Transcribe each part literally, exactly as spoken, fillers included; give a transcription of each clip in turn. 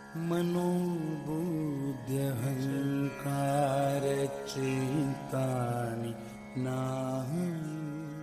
मनोबुद्ध्यहंकार चिंतानि नाहम्.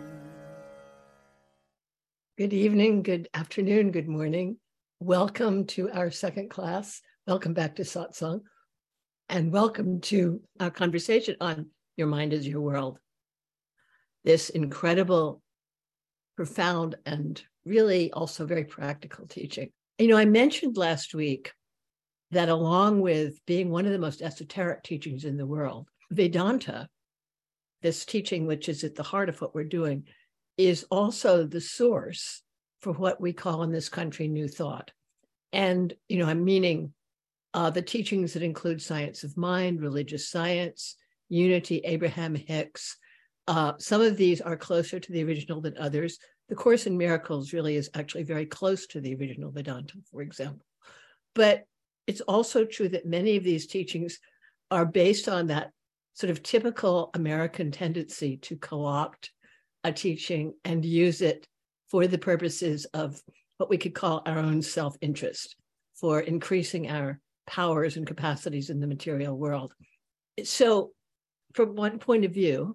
Good evening, good afternoon, good morning. Welcome to our second class. Welcome back to Satsang. And welcome to our conversation on Your Mind is Your World. This incredible, profound, and really also very practical teaching. You know, I mentioned last week that along with being one of the most esoteric teachings in the world, Vedanta, this teaching which is at the heart of what we're doing, is also the source for what we call in this country New Thought. And, you know, I'm meaning uh, the teachings that include science of mind, religious science, unity, Abraham Hicks. Uh, some of these are closer to the original than others. The Course in Miracles really is actually very close to the original Vedanta, for example. But it's also true that many of these teachings are based on that sort of typical American tendency to co-opt a teaching and use it for the purposes of what we could call our own self-interest, for increasing our powers and capacities in the material world. So from one point of view,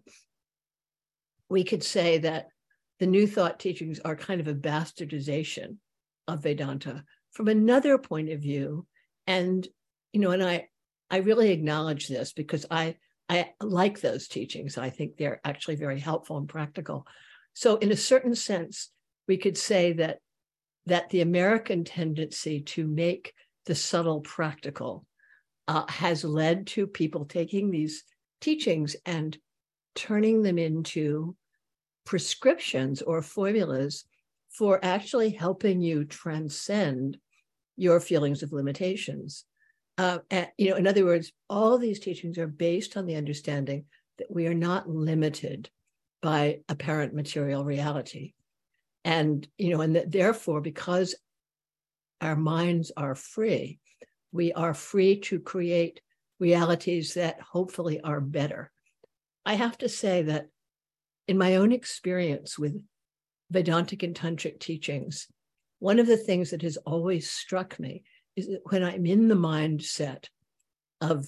we could say that the New Thought teachings are kind of a bastardization of Vedanta. From another point of view, and you know, and I, I really acknowledge this because I, I like those teachings. I think they're actually very helpful and practical. So, in a certain sense, we could say that that the American tendency to make the subtle practical uh, has led to people taking these teachings and turning them into prescriptions or formulas for actually helping you transcend your feelings of limitations. Uh, and, you know, in other words, all these teachings are based on the understanding that we are not limited by apparent material reality. And, you know, and that therefore, because our minds are free, we are free to create realities that hopefully are better. I have to say that in my own experience with Vedantic and Tantric teachings, one of the things that has always struck me is that when I'm in the mindset of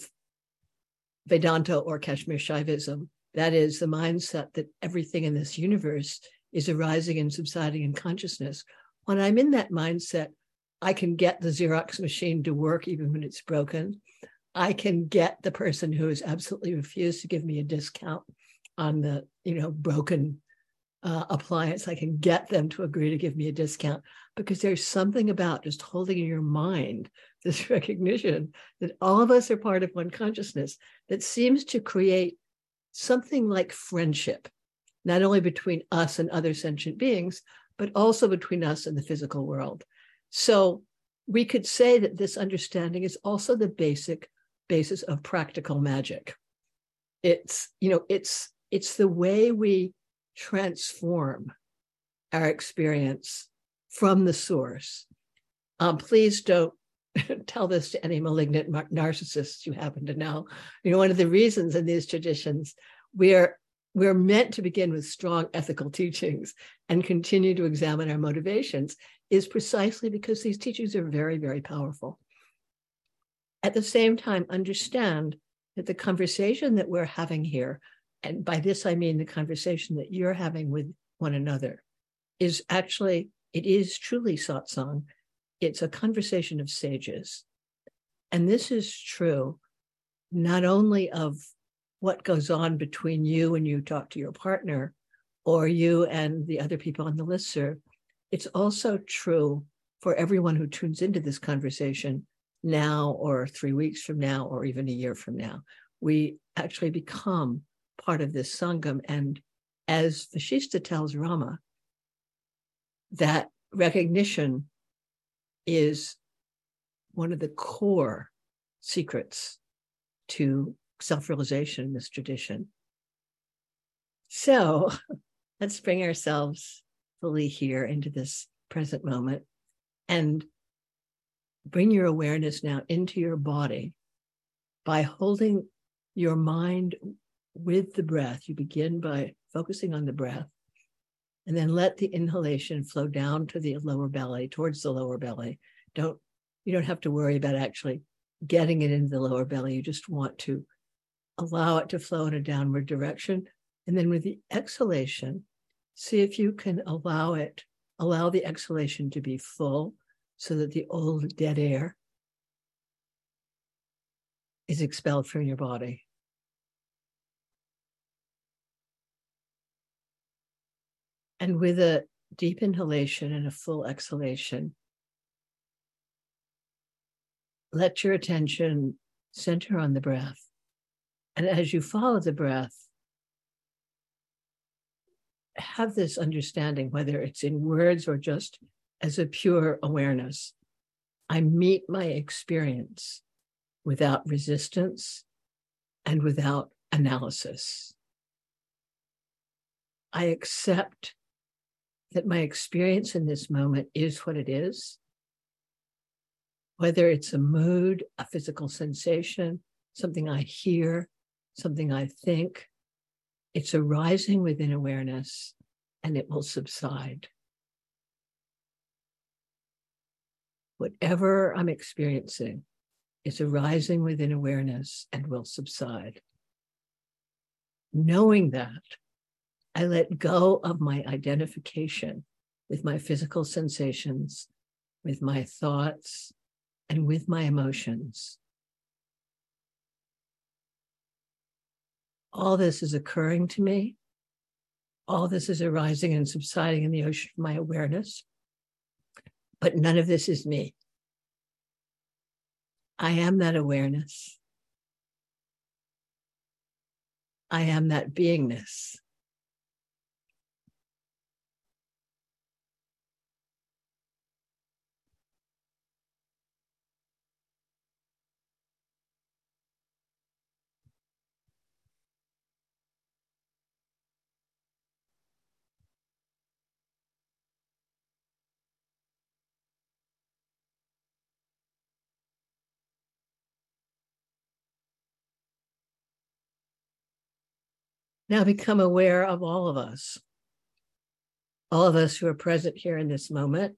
Vedanta or Kashmir Shaivism, that is the mindset that everything in this universe is arising and subsiding in consciousness. When I'm in that mindset, I can get the Xerox machine to work even when it's broken. I can get the person who has absolutely refused to give me a discount on the, you know, broken uh, appliance. I can get them to agree to give me a discount because there's something about just holding in your mind this recognition that all of us are part of one consciousness that seems to create something like friendship, not only between us and other sentient beings, but also between us and the physical world. So we could say that this understanding is also the basic basis of practical magic. It's, you know, it's, it's the way we transform our experience from the source. Um, please don't tell this to any malignant narcissists you happen to know. You know, one of the reasons in these traditions, we're we're meant to begin with strong ethical teachings and continue to examine our motivations is precisely because these teachings are very, very powerful. At the same time, understand that the conversation that we're having here, and by this I mean the conversation that you're having with one another, is actually, it is truly satsang. It's a conversation of sages. And this is true not only of what goes on between you when you talk to your partner or you and the other people on the listserv. It's also true for everyone who tunes into this conversation now or three weeks from now or even a year from now. We actually become part of this Sangam. And as Vashishta tells Rama, that recognition is one of the core secrets to self-realization in this tradition. So let's bring ourselves fully here into this present moment and bring your awareness now into your body by holding your mind with the breath. You begin by focusing on the breath and then let the inhalation flow down to the lower belly, towards the lower belly. Don't You don't have to worry about actually getting it into the lower belly. You just want to allow it to flow in a downward direction. And then with the exhalation, see if you can allow it, allow the exhalation to be full so that the old dead air is expelled from your body. And with a deep inhalation and a full exhalation, let your attention center on the breath. And as you follow the breath, have this understanding, whether it's in words or just as a pure awareness. I meet my experience without resistance and without analysis. I accept that my experience in this moment is what it is, whether it's a mood, a physical sensation, something I hear, something I think. It's arising within awareness and it will subside. Whatever I'm experiencing is arising within awareness and will subside. Knowing that, I let go of my identification with my physical sensations, with my thoughts, and with my emotions. All this is occurring to me. All this is arising and subsiding in the ocean of my awareness. But none of this is me. I am that awareness. I am that beingness. Now become aware of all of us, all of us who are present here in this moment,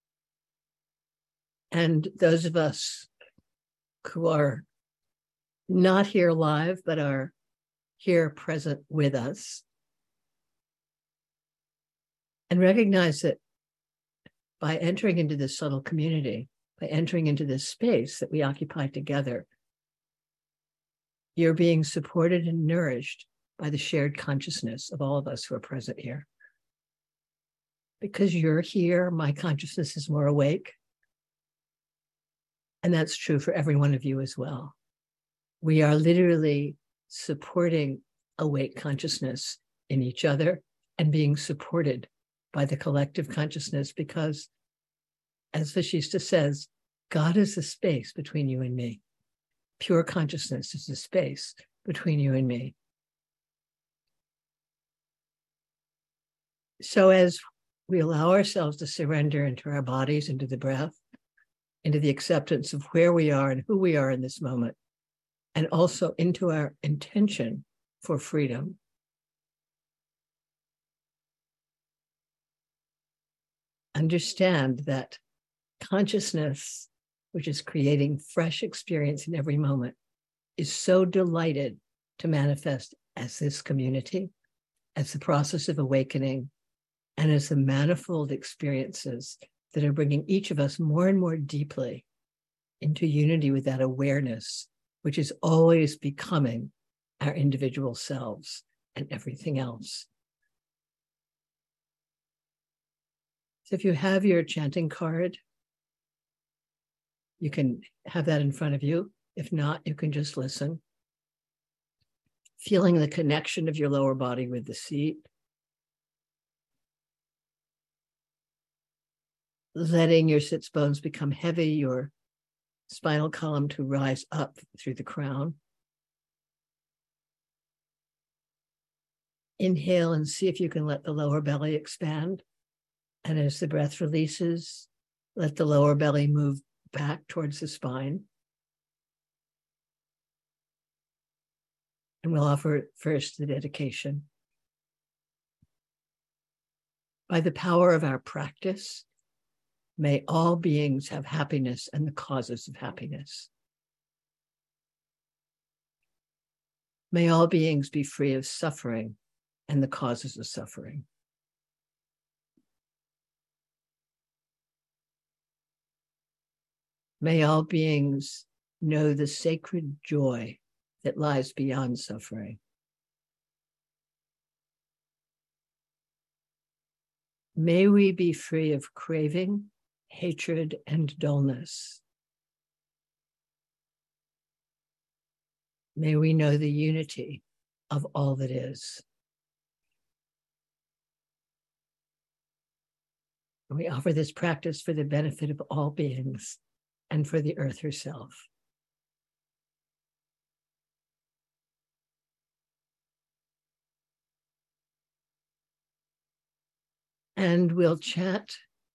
and those of us who are not here live, but are here present with us. And recognize that by entering into this subtle community, by entering into this space that we occupy together, you're being supported and nourished by the shared consciousness of all of us who are present here. Because you're here, my consciousness is more awake. And that's true for every one of you as well. We are literally supporting awake consciousness in each other and being supported by the collective consciousness because, as Vashishta says, God is the space between you and me. Pure consciousness is the space between you and me. So as we allow ourselves to surrender into our bodies, into the breath, into the acceptance of where we are and who we are in this moment, and also into our intention for freedom, understand that consciousness, which is creating fresh experience in every moment, is so delighted to manifest as this community, as the process of awakening, and as the manifold experiences that are bringing each of us more and more deeply into unity with that awareness, which is always becoming our individual selves and everything else. So if you have your chanting card, you can have that in front of you. If not, you can just listen. Feeling the connection of your lower body with the seat. Letting your sits bones become heavy, your spinal column to rise up through the crown. Inhale and see if you can let the lower belly expand. And as the breath releases, let the lower belly move back towards the spine. And we'll offer first the dedication. By the power of our practice, May all beings have happiness and the causes of happiness. May all beings be free of suffering and the causes of suffering. May all beings know the sacred joy that lies beyond suffering. May we be free of craving, hatred, and dullness. May we know the unity of all that is. We offer this practice for the benefit of all beings and for the earth herself. And we'll chant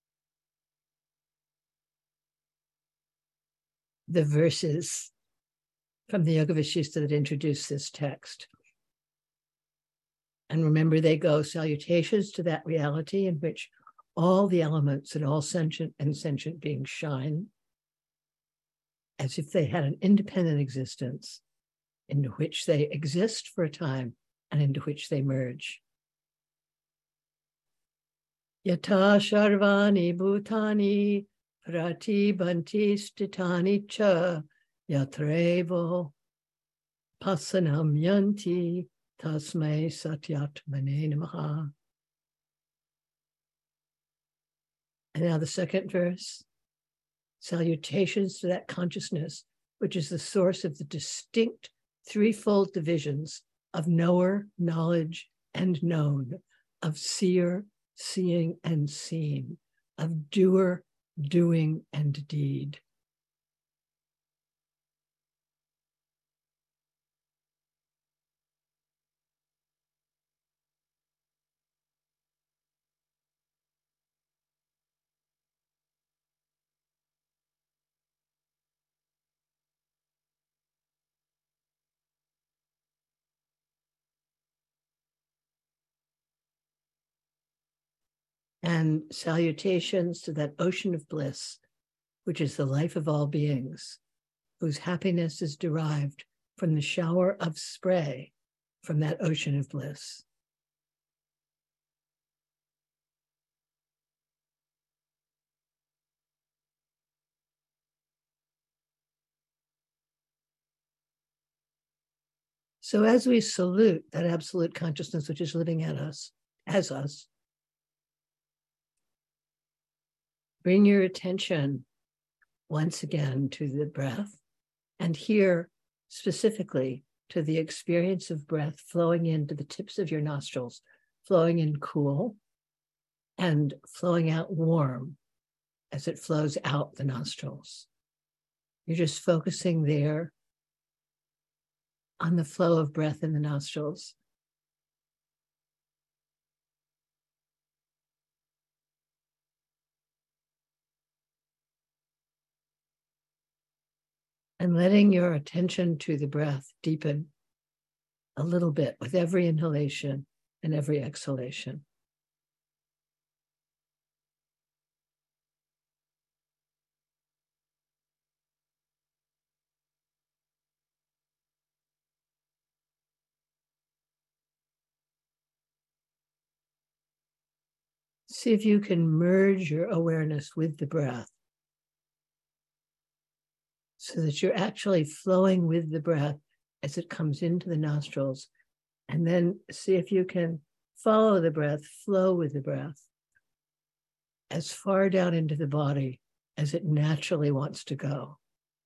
the verses from the Yoga Vasishtha that introduce this text. And remember, they go salutations to that reality in which all the elements and all sentient and sentient beings shine as if they had an independent existence into which they exist for a time and into which they merge. Yata Sharvani Bhutani Pratibhanti Stitani Cha Yatrevo Pasanam Yanti Tasmai Satyatmane Namaha. And now the second verse. Salutations to that consciousness, which is the source of the distinct threefold divisions of knower, knowledge, and known, of seer, seeing, and seen, of doer, doing, and deed. And salutations to that ocean of bliss, which is the life of all beings, whose happiness is derived from the shower of spray from that ocean of bliss. So as we salute that absolute consciousness which is living at us, as us, bring your attention once again to the breath, and here specifically to the experience of breath flowing into the tips of your nostrils, flowing in cool and flowing out warm as it flows out the nostrils. You're just focusing there on the flow of breath in the nostrils. And letting your attention to the breath deepen a little bit with every inhalation and every exhalation. See if you can merge your awareness with the breath so that you're actually flowing with the breath as it comes into the nostrils. And then see if you can follow the breath, flow with the breath as far down into the body as it naturally wants to go.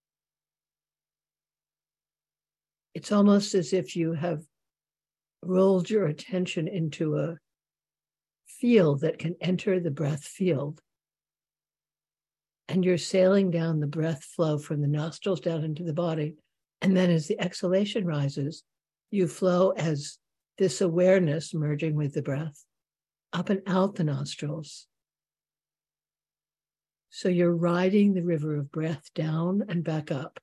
It's almost as if you have rolled your attention into a field that can enter the breath field. And you're sailing down the breath flow from the nostrils down into the body. And then as the exhalation rises, you flow as this awareness merging with the breath up and out the nostrils. So you're riding the river of breath down and back up.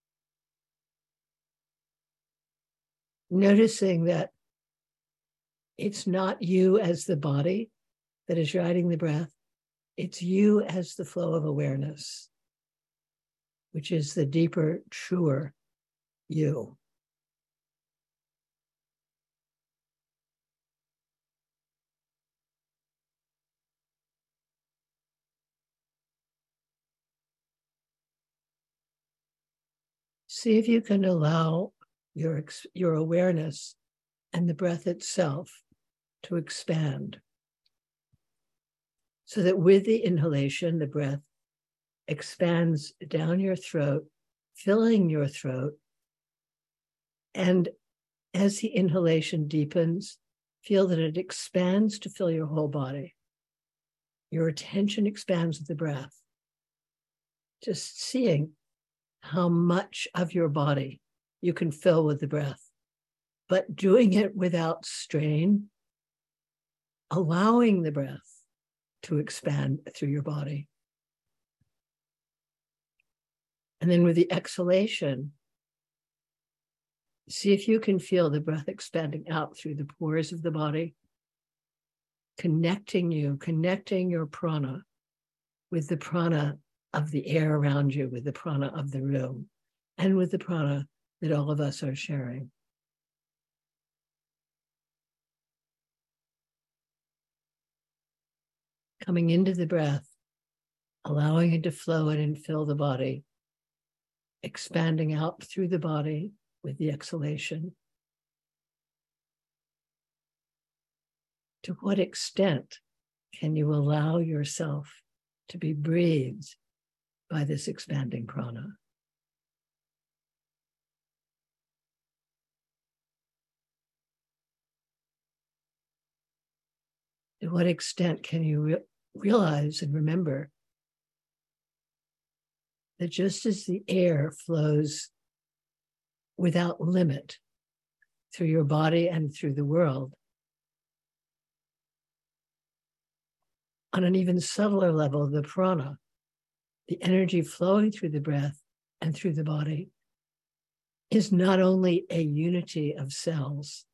Noticing that it's not you as the body that is riding the breath, It's you as the flow of awareness, which is the deeper, truer you. See if you can allow your, your awareness and the breath itself to expand, so that with the inhalation, the breath expands down your throat, filling your throat. And as the inhalation deepens, feel that it expands to fill your whole body. Your attention expands with the breath. Just seeing how much of your body you can fill with the breath, but doing it without strain, allowing the breath to expand through your body. And then with the exhalation, see if you can feel the breath expanding out through the pores of the body, connecting you, connecting your prana with the prana of the air around you, with the prana of the room, and with the prana that all of us are sharing. Coming into the breath, allowing it to flow in and fill the body, expanding out through the body with the exhalation. To what extent can you allow yourself to be breathed by this expanding prana? To what extent can you re- realize and remember that just as the air flows without limit through your body and through the world, on an even subtler level, the prana, the energy flowing through the breath and through the body, is not only a unity of cells,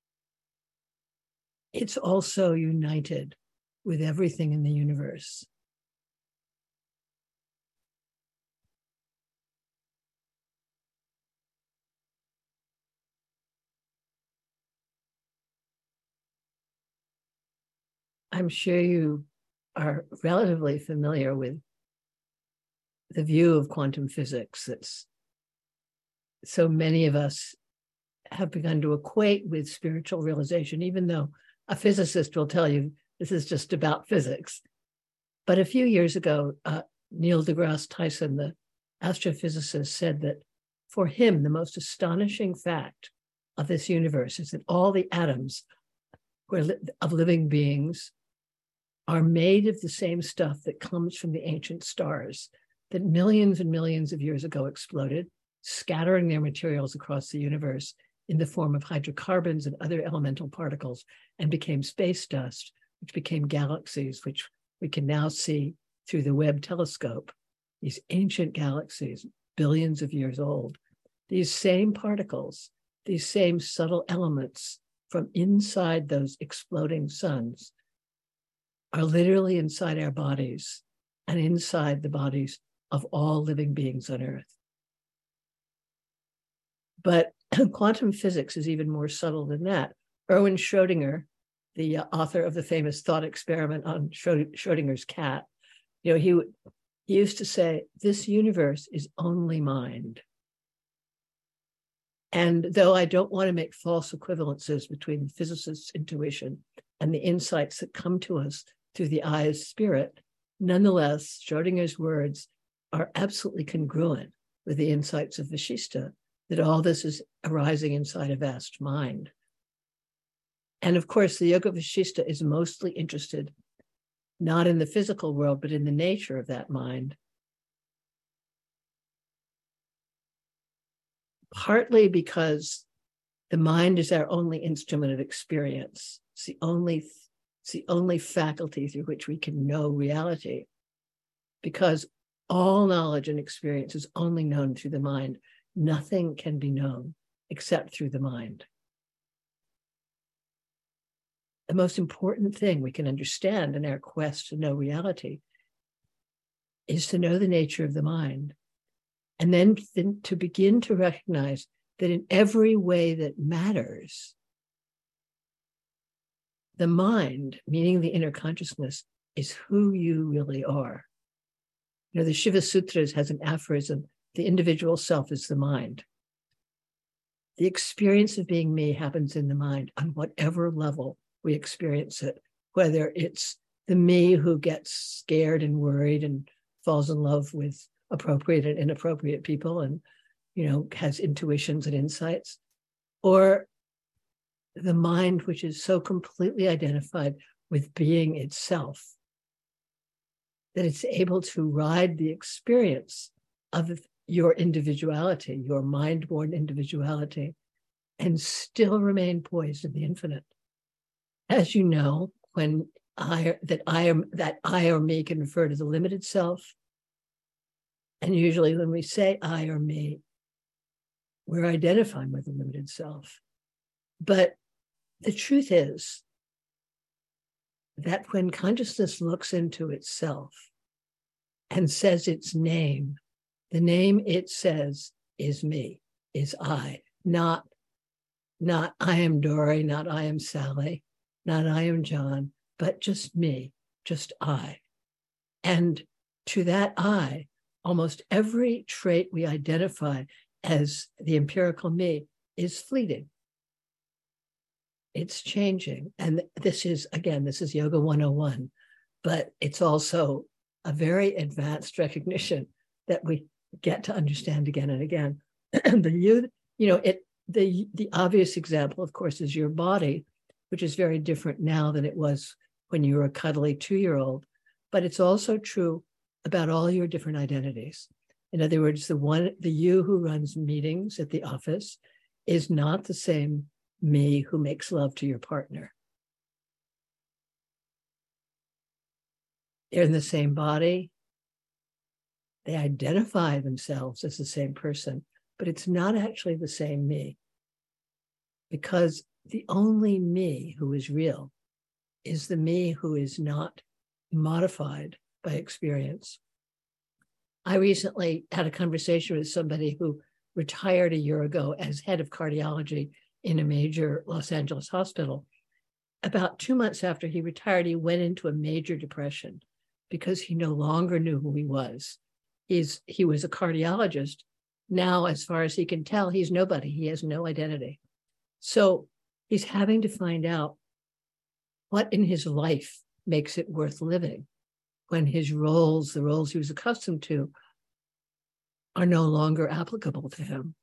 it's also united with everything in the universe. I'm sure you are relatively familiar with the view of quantum physics that's so many of us have begun to equate with spiritual realization, even though a physicist will tell you this is just about physics. But a few years ago, uh, Neil deGrasse Tyson, the astrophysicist, said that for him, the most astonishing fact of this universe is that all the atoms of living beings are made of the same stuff that comes from the ancient stars that millions and millions of years ago exploded, scattering their materials across the universe in the form of hydrocarbons and other elemental particles, and became space dust, which became galaxies, which we can now see through the Webb telescope. These ancient galaxies, billions of years old, these same particles, these same subtle elements from inside those exploding suns are literally inside our bodies and inside the bodies of all living beings on Earth. But quantum physics is even more subtle than that. Erwin Schrödinger, the uh, author of the famous thought experiment on Schrödinger's cat, you know, he, he used to say, this universe is only mind. And though I don't want to make false equivalences between the physicist's intuition and the insights that come to us through the eye of spirit, nonetheless, Schrödinger's words are absolutely congruent with the insights of Vashishta, that all this is arising inside a vast mind. And of course, the Yoga Vashishta is mostly interested not in the physical world, but in the nature of that mind. Partly because the mind is our only instrument of experience. It's the only, it's the only faculty through which we can know reality, because all knowledge and experience is only known through the mind. Nothing can be known except through the mind. The most important thing we can understand in our quest to know reality is to know the nature of the mind, and then, then to begin to recognize that in every way that matters, the mind, meaning the inner consciousness, is who you really are. You know, the Shiva Sutras has an aphorism: the individual self is the mind. The experience of being me happens in the mind on whatever level we experience it, whether it's the me who gets scared and worried and falls in love with appropriate and inappropriate people and, you know, has intuitions and insights, or the mind which is so completely identified with being itself that it's able to ride the experience of your individuality, your mind-born individuality, and still remain poised in the infinite. As you know, when I that I am that I or me can refer to the limited self, and usually when we say I or me, we're identifying with the limited self. But the truth is that when consciousness looks into itself and says its name, the name it says is me, is I, not, not I am Dory, not I am Sally, not I am John, but just me, just I. And to that I, almost every trait we identify as the empirical me is fleeting. It's changing. And this is, again, this is Yoga one oh one, but it's also a very advanced recognition that we get to understand again and again. the you, you know, it the the obvious example, of course, is your body, which is very different now than it was when you were a cuddly two-year-old. But it's also true about all your different identities. In other words, the one, the you who runs meetings at the office is not the same me who makes love to your partner. They're in the same body. They identify themselves as the same person, but it's not actually the same me, because the only me who is real is the me who is not modified by experience. I recently had a conversation with somebody who retired a year ago as head of cardiology in a major Los Angeles hospital. About two months after he retired, he went into a major depression because he no longer knew who he was. He's, he was a cardiologist. Now, as far as he can tell, he's nobody. He has no identity. So he's having to find out what in his life makes it worth living when his roles, the roles he was accustomed to, are no longer applicable to him.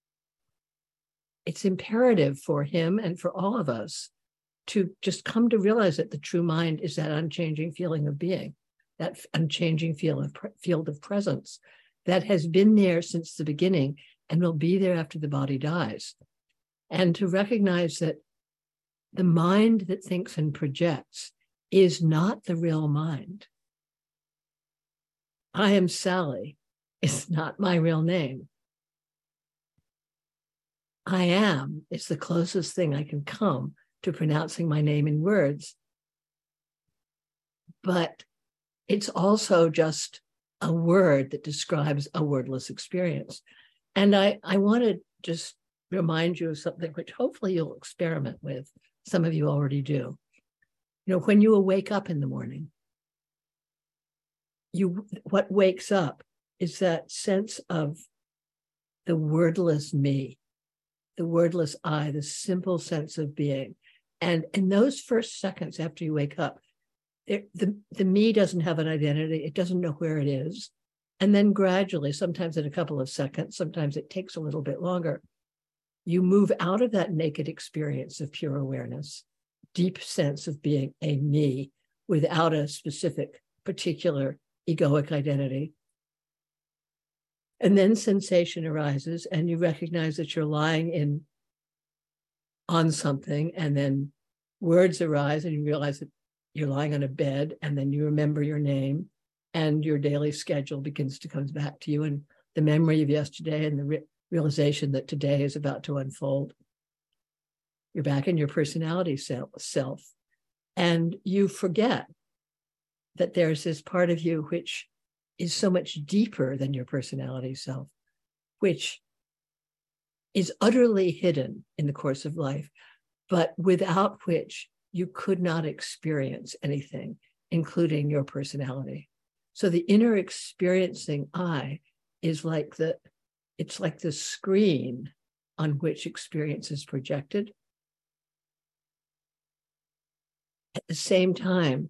It's imperative for him and for all of us to just come to realize that the true mind is that unchanging feeling of being, that unchanging field of, field of presence that has been there since the beginning and will be there after the body dies. And to recognize that the mind that thinks and projects is not the real mind. I am Sally is not my real name. I am is the closest thing I can come to pronouncing my name in words. But it's also just a word that describes a wordless experience. And I, I want to just remind you of something which hopefully you'll experiment with. Some of you already do. You know, when you wake up in the morning, you what wakes up is that sense of the wordless me, the wordless I, the simple sense of being. And in those first seconds after you wake up, it, the, the me doesn't have an identity. It doesn't know where it is. And then gradually, sometimes in a couple of seconds, sometimes it takes a little bit longer, you move out of that naked experience of pure awareness, deep sense of being a me without a specific, particular egoic identity. And then sensation arises and you recognize that you're lying in on something, and then words arise and you realize that you're lying on a bed, and then you remember your name and your daily schedule begins to come back to you, and the memory of yesterday and the re- realization that today is about to unfold. You're back in your personality self, and you forget that there's this part of you which is so much deeper than your personality self, which is utterly hidden in the course of life, but without which you could not experience anything, including your personality. So the inner experiencing I is like the, it's like the screen on which experience is projected. At the same time,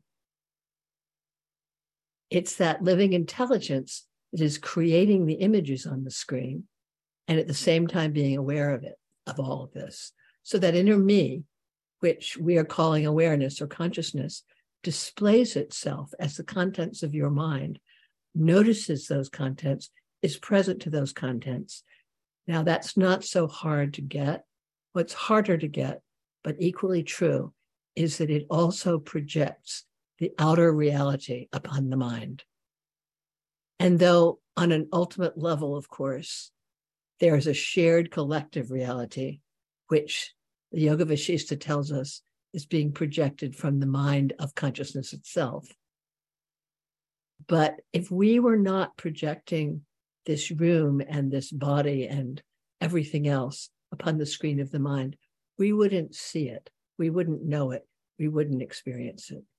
it's that living intelligence that is creating the images on the screen, and at the same time being aware of it, of all of this. So that inner me, which we are calling awareness or consciousness, displays itself as the contents of your mind, notices those contents, is present to those contents. Now, that's not so hard to get. What's harder to get, but equally true, is that it also projects the outer reality upon the mind. And though on an ultimate level, of course, there is a shared collective reality, which the Yoga Vasishtha tells us is being projected from the mind of consciousness itself. But if we were not projecting this room and this body and everything else upon the screen of the mind, we wouldn't see it. We wouldn't know it. We wouldn't experience it.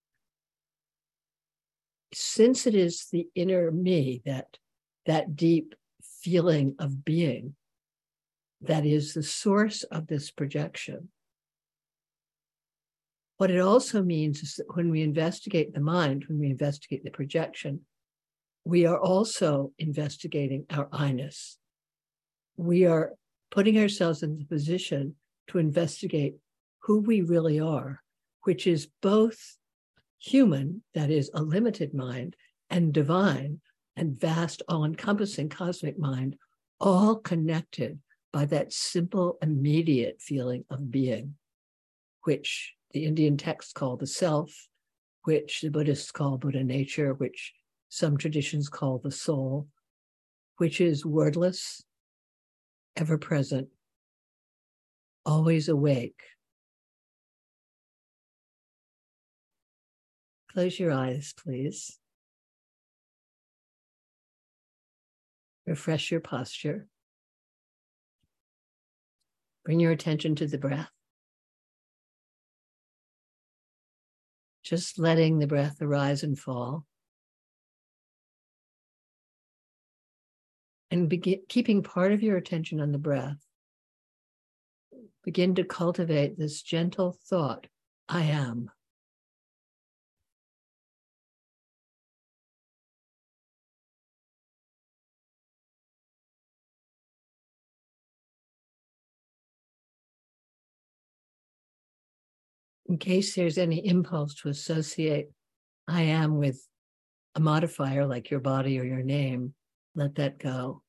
Since it is the inner me, that, that deep feeling of being, that is the source of this projection, what it also means is that when we investigate the mind, when we investigate the projection, we are also investigating our I-ness. We are putting ourselves in the position to investigate who we really are, which is both human, that is a limited mind, and divine and vast, all-encompassing cosmic mind, all connected by that simple, immediate feeling of being, which the Indian texts call the self, which the Buddhists call Buddha nature, which some traditions call the soul, which is wordless, ever present, always awake. Close your eyes, please. Refresh your posture. Bring your attention to the breath. Just letting the breath arise and fall. And begin keeping part of your attention on the breath. Begin to cultivate this gentle thought, I am. In case there's any impulse to associate I am with a modifier like your body or your name, let that go.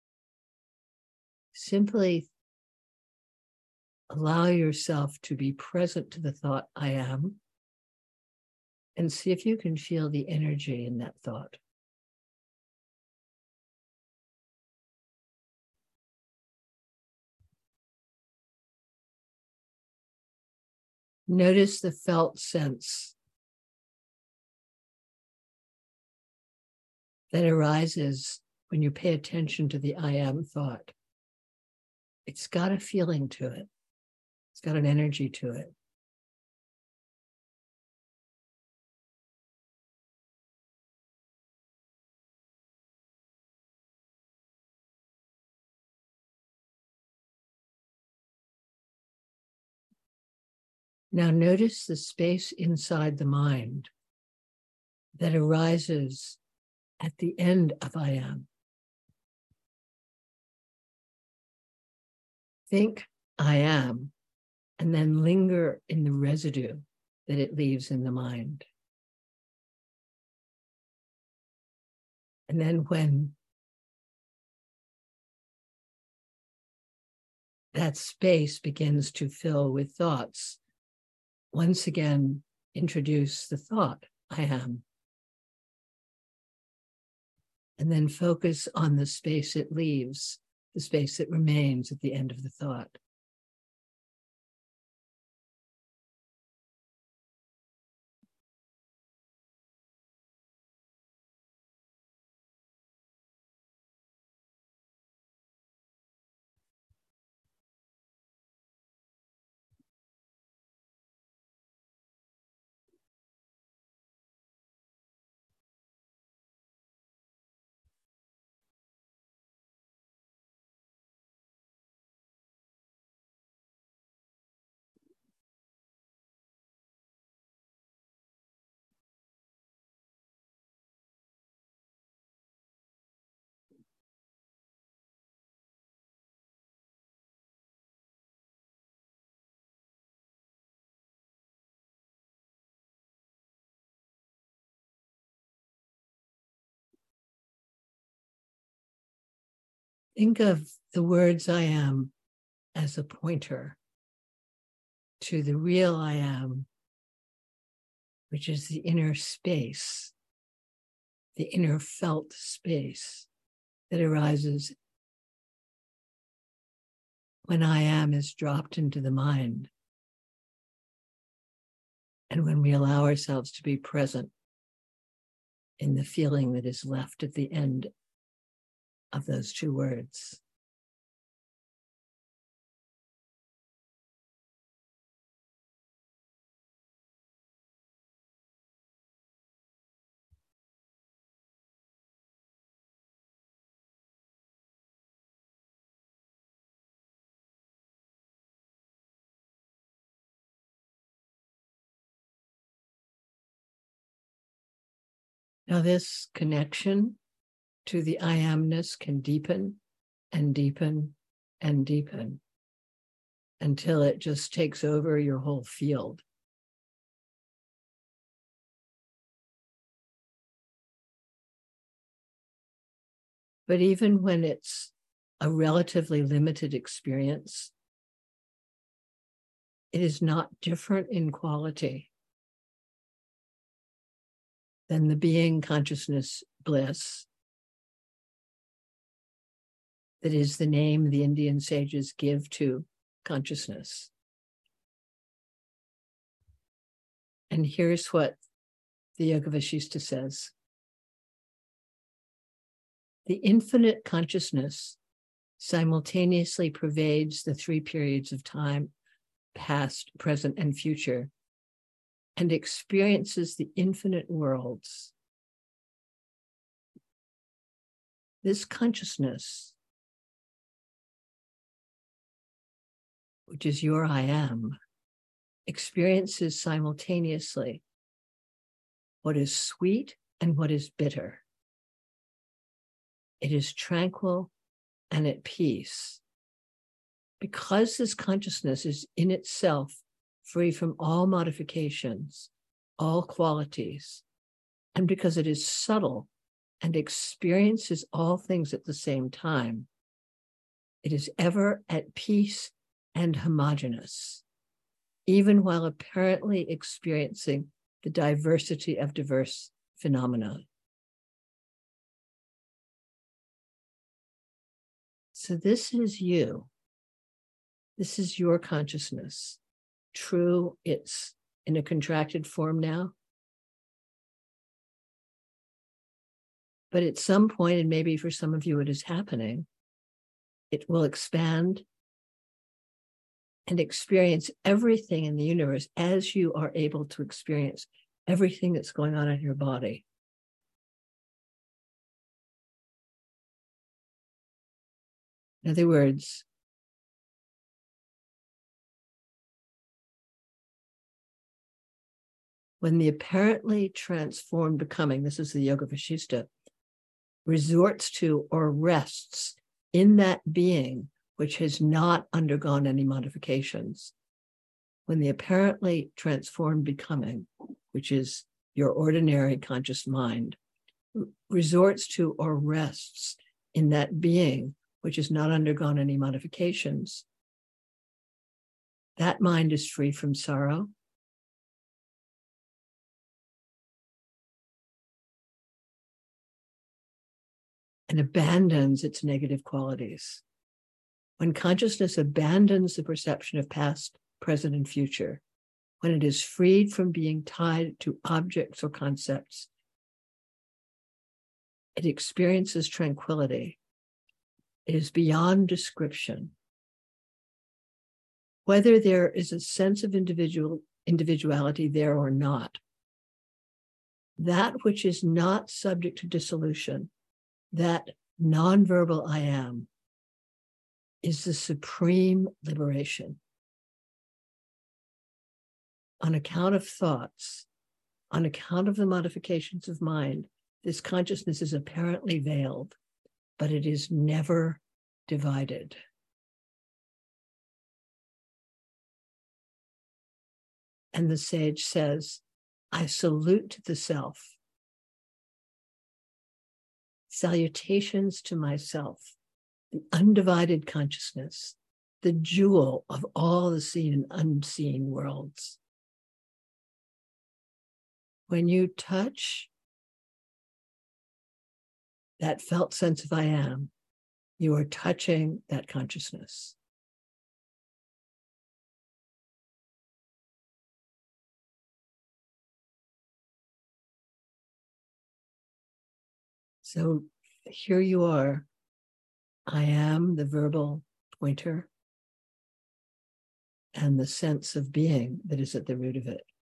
Simply allow yourself to be present to the thought, I am, and see if you can feel the energy in that thought. Notice the felt sense that arises when you pay attention to the I am thought. It's got a feeling to it. It's got an energy to it. Now notice the space inside the mind that arises at the end of I am. Think I am, and then linger in the residue that it leaves in the mind. And then when that space begins to fill with thoughts, once again, introduce the thought, I am. And then focus on the space it leaves, the space that remains at the end of the thought. Think of the words I am as a pointer to the real I am, which is the inner space, the inner felt space that arises when I am is dropped into the mind. And when we allow ourselves to be present in the feeling that is left at the end of those two words. Now, this connection to the I amness can deepen and deepen and deepen until it just takes over your whole field. But even when it's a relatively limited experience, it is not different in quality than the being consciousness bliss that is the name the Indian sages give to consciousness. And here's what the Yoga Vasishtha says. The infinite consciousness simultaneously pervades the three periods of time, past, present, and future, and experiences the infinite worlds. This consciousness, which is your I am, experiences simultaneously what is sweet and what is bitter. It is tranquil and at peace. Because this consciousness is in itself free from all modifications, all qualities, and because it is subtle and experiences all things at the same time, it is ever at peace and homogeneous, even while apparently experiencing the diversity of diverse phenomena. So this is you. This is your consciousness. True, it's in a contracted form now. But at some point, and maybe for some of you it is happening, it will expand and experience everything in the universe as you are able to experience everything that's going on in your body. In other words, when the apparently transformed becoming, this is the Yoga Vasishtha, resorts to or rests in that being which has not undergone any modifications, when the apparently transformed becoming, which is your ordinary conscious mind, resorts to or rests in that being which has not undergone any modifications, that mind is free from sorrow, and abandons its negative qualities. When consciousness abandons the perception of past, present, and future, when it is freed from being tied to objects or concepts, it experiences tranquility. It is beyond description. Whether there is a sense of individual individuality there or not, that which is not subject to dissolution, that nonverbal I am, is the supreme liberation. On account of thoughts, on account of the modifications of mind, this consciousness is apparently veiled, but it is never divided. And the sage says, I salute the self. Salutations to myself. the undivided consciousness, the jewel of all the seen and unseen worlds. When you touch that felt sense of I am, you are touching that consciousness. So here you are. I am the verbal pointer and the sense of being that is at the root of it.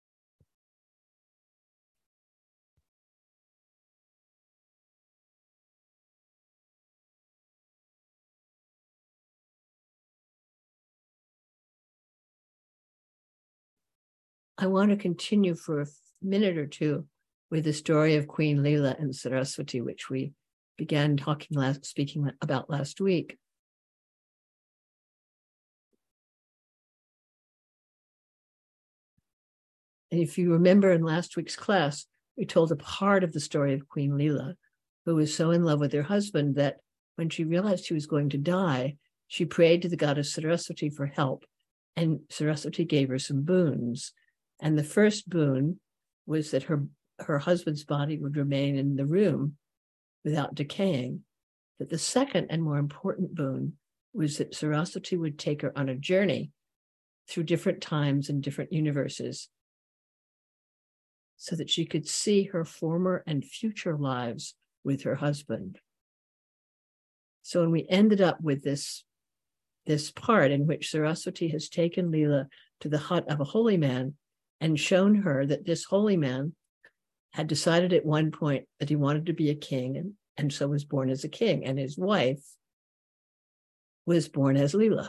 I want to continue for a minute or two with the story of Queen Leela and Saraswati, which we began talking last, speaking about last week. And if you remember in last week's class, we told a part of the story of Queen Leela, who was so in love with her husband that when she realized she was going to die, she prayed to the goddess Saraswati for help, and Saraswati gave her some boons. And the first boon was that her, her husband's body would remain in the room without decaying. But the second and more important boon was that Saraswati would take her on a journey through different times and different universes so that she could see her former and future lives with her husband. So when we ended up with this, this part in which Saraswati has taken Leela to the hut of a holy man and shown her that this holy man had decided at one point that he wanted to be a king, and, and so was born as a king, and his wife was born as Leela.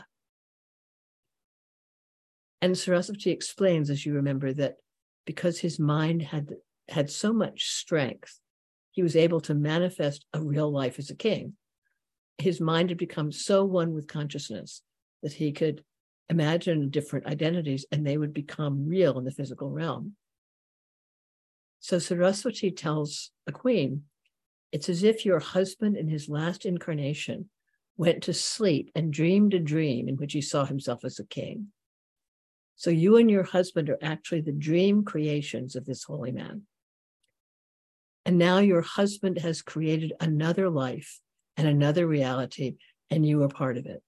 And Saraswati explains, as you remember, that because his mind had, had so much strength, he was able to manifest a real life as a king. His mind had become so one with consciousness that he could imagine different identities and they would become real in the physical realm. So Saraswati tells the queen, it's as if your husband in his last incarnation went to sleep and dreamed a dream in which he saw himself as a king. So you and your husband are actually the dream creations of this holy man. And now your husband has created another life and another reality, and you are part of it.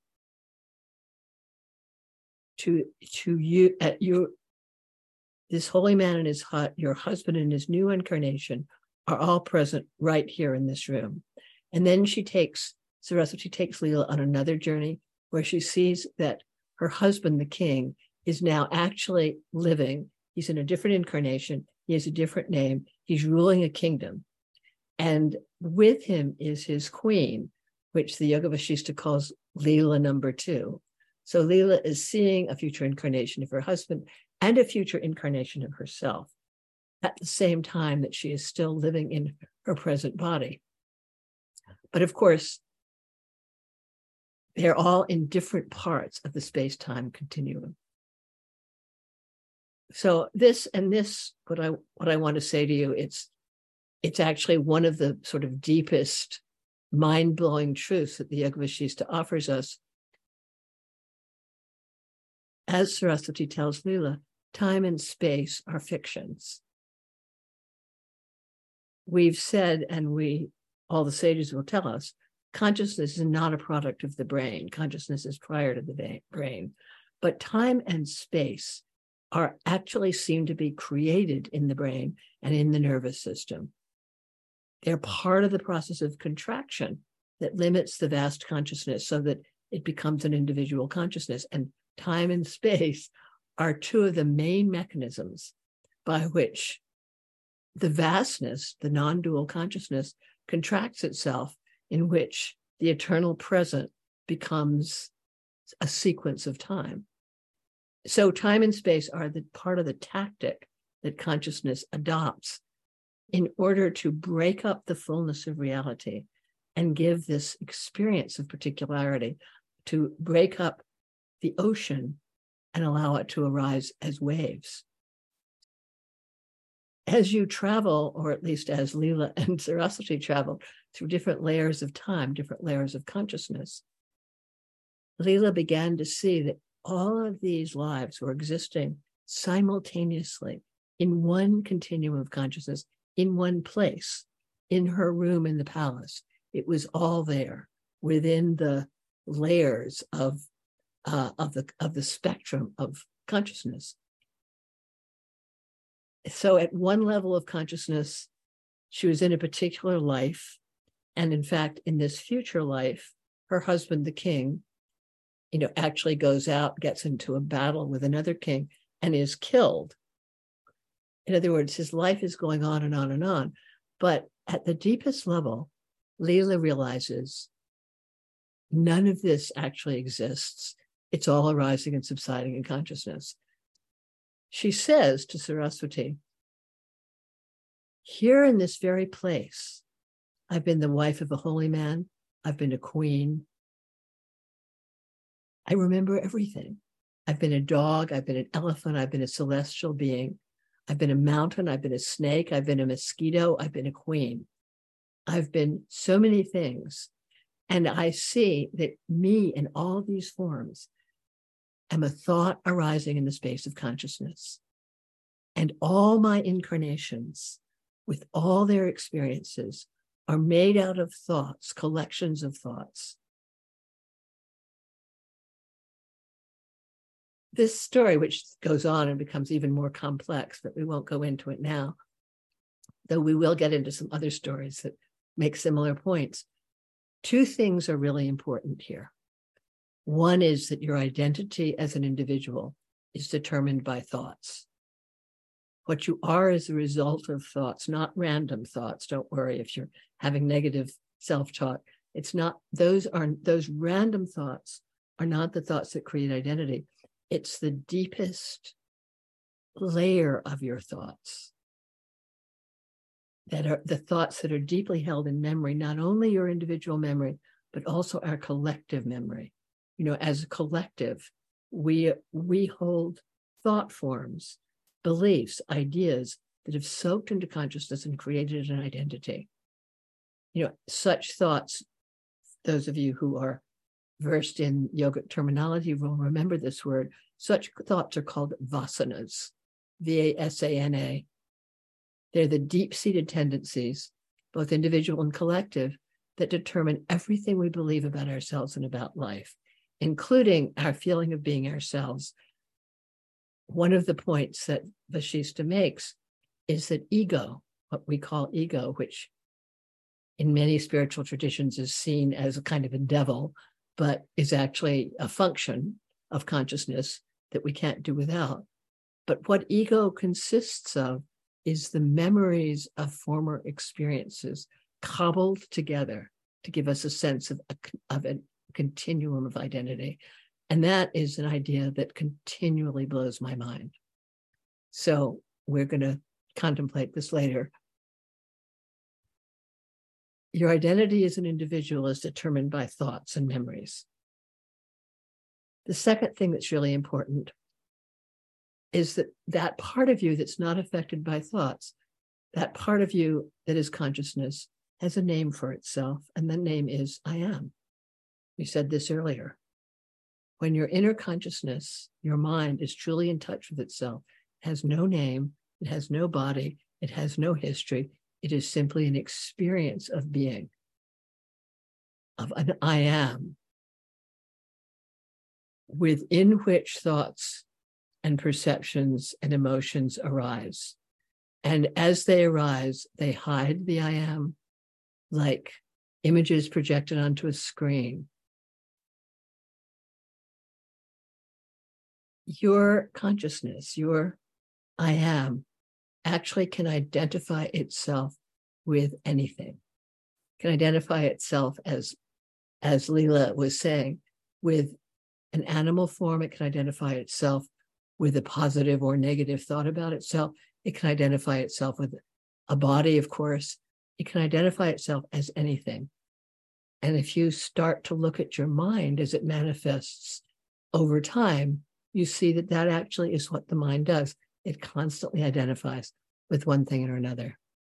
To, to you, at you, this holy man in his hut, your husband in his new incarnation are all present right here in this room. And then she takes, Saraswati takes Leela on another journey where she sees that her husband, the king, is now actually living. He's in a different incarnation. He has a different name. He's ruling a kingdom. And with him is his queen, which the Yoga Vasishtha calls Leela number two. So Leela is seeing a future incarnation of her husband and a future incarnation of herself at the same time that she is still living in her present body. But of course, they're all in different parts of the space-time continuum. So this and this, what I what I want to say to you, it's it's actually one of the sort of deepest, mind-blowing truths that the Yoga Vasishtha offers us. As Saraswati tells Leela, time and space are fictions. We've said, and we, all the sages will tell us, consciousness is not a product of the brain. Consciousness is prior to the brain. But time and space are actually seen to be created in the brain and in the nervous system. They're part of the process of contraction that limits the vast consciousness so that it becomes an individual consciousness. And time and space are two of the main mechanisms by which the vastness, the non-dual consciousness, contracts itself, in which the eternal present becomes a sequence of time. So time and space are the part of the tactic that consciousness adopts in order to break up the fullness of reality and give this experience of particularity, to break up the ocean and allow it to arise as waves. as you travel, or at least as Leela and Saraswati traveled through different layers of time, different layers of consciousness, Leela began to see that all of these lives were existing simultaneously in one continuum of consciousness, in one place, in her room in the palace. It was all there within the layers of, uh, of, the, of the spectrum of consciousness. So at one level of consciousness, she was in a particular life. And in fact, in this future life, her husband, the king, you know, actually goes out, gets into a battle with another king and is killed. In other words, his life is going on and on and on. But at the deepest level, Leela realizes none of this actually exists. It's all arising and subsiding in consciousness. She says to Saraswati, here in this very place, I've been the wife of a holy man. I've been a queen. I remember everything. I've been a dog. I've been an elephant. I've been a celestial being. I've been a mountain. I've been a snake. I've been a mosquito. I've been a queen. I've been so many things. And I see that me in all these forms am a thought arising in the space of consciousness. And all my incarnations, with all their experiences, are made out of thoughts, collections of thoughts. This story, which goes on and becomes even more complex, but we won't go into it now, though we will get into some other stories that make similar points. Two things are really important here. One is that your identity as an individual is determined by thoughts. What you are is a result of thoughts, not random thoughts. Don't worry if you're having negative self-talk. It's not, those are, those random thoughts are not the thoughts that create identity. It's the deepest layer of your thoughts that are the thoughts that are deeply held in memory, not only your individual memory, but also our collective memory. You know, as a collective, we, we hold thought forms, beliefs, ideas that have soaked into consciousness and created an identity. You know, such thoughts, those of you who are versed in yogic terminology will remember this word. Such thoughts are called vasanas, V A S A N A. They're the deep-seated tendencies, both individual and collective, that determine everything we believe about ourselves and about life, including our feeling of being ourselves. One of the points that Vasishtha makes is that ego, what we call ego, which in many spiritual traditions is seen as a kind of a devil, but is actually a function of consciousness that we can't do without. But what ego consists of is the memories of former experiences cobbled together to give us a sense of a, of a continuum of identity. And that is an idea that continually blows my mind. So we're going to contemplate this later. Your identity as an individual is determined by thoughts and memories. The second thing that's really important is that that part of you that's not affected by thoughts, that part of you that is consciousness, has a name for itself, and the name is I am. We said this earlier. When your inner consciousness, your mind, is truly in touch with itself, it has no name, it has no body, it has no history. It is simply an experience of being, of an I am, within which thoughts and perceptions and emotions arise. And as they arise, they hide the I am like images projected onto a screen. Your consciousness, your I am, actually can identify itself with anything, can identify itself as, as Leela was saying, with an animal form. It can identify itself with a positive or negative thought about itself. It can identify itself with a body, of course. It can identify itself as anything. And if you start to look at your mind as it manifests over time, you see that that actually is what the mind does. It constantly identifies with one thing or another.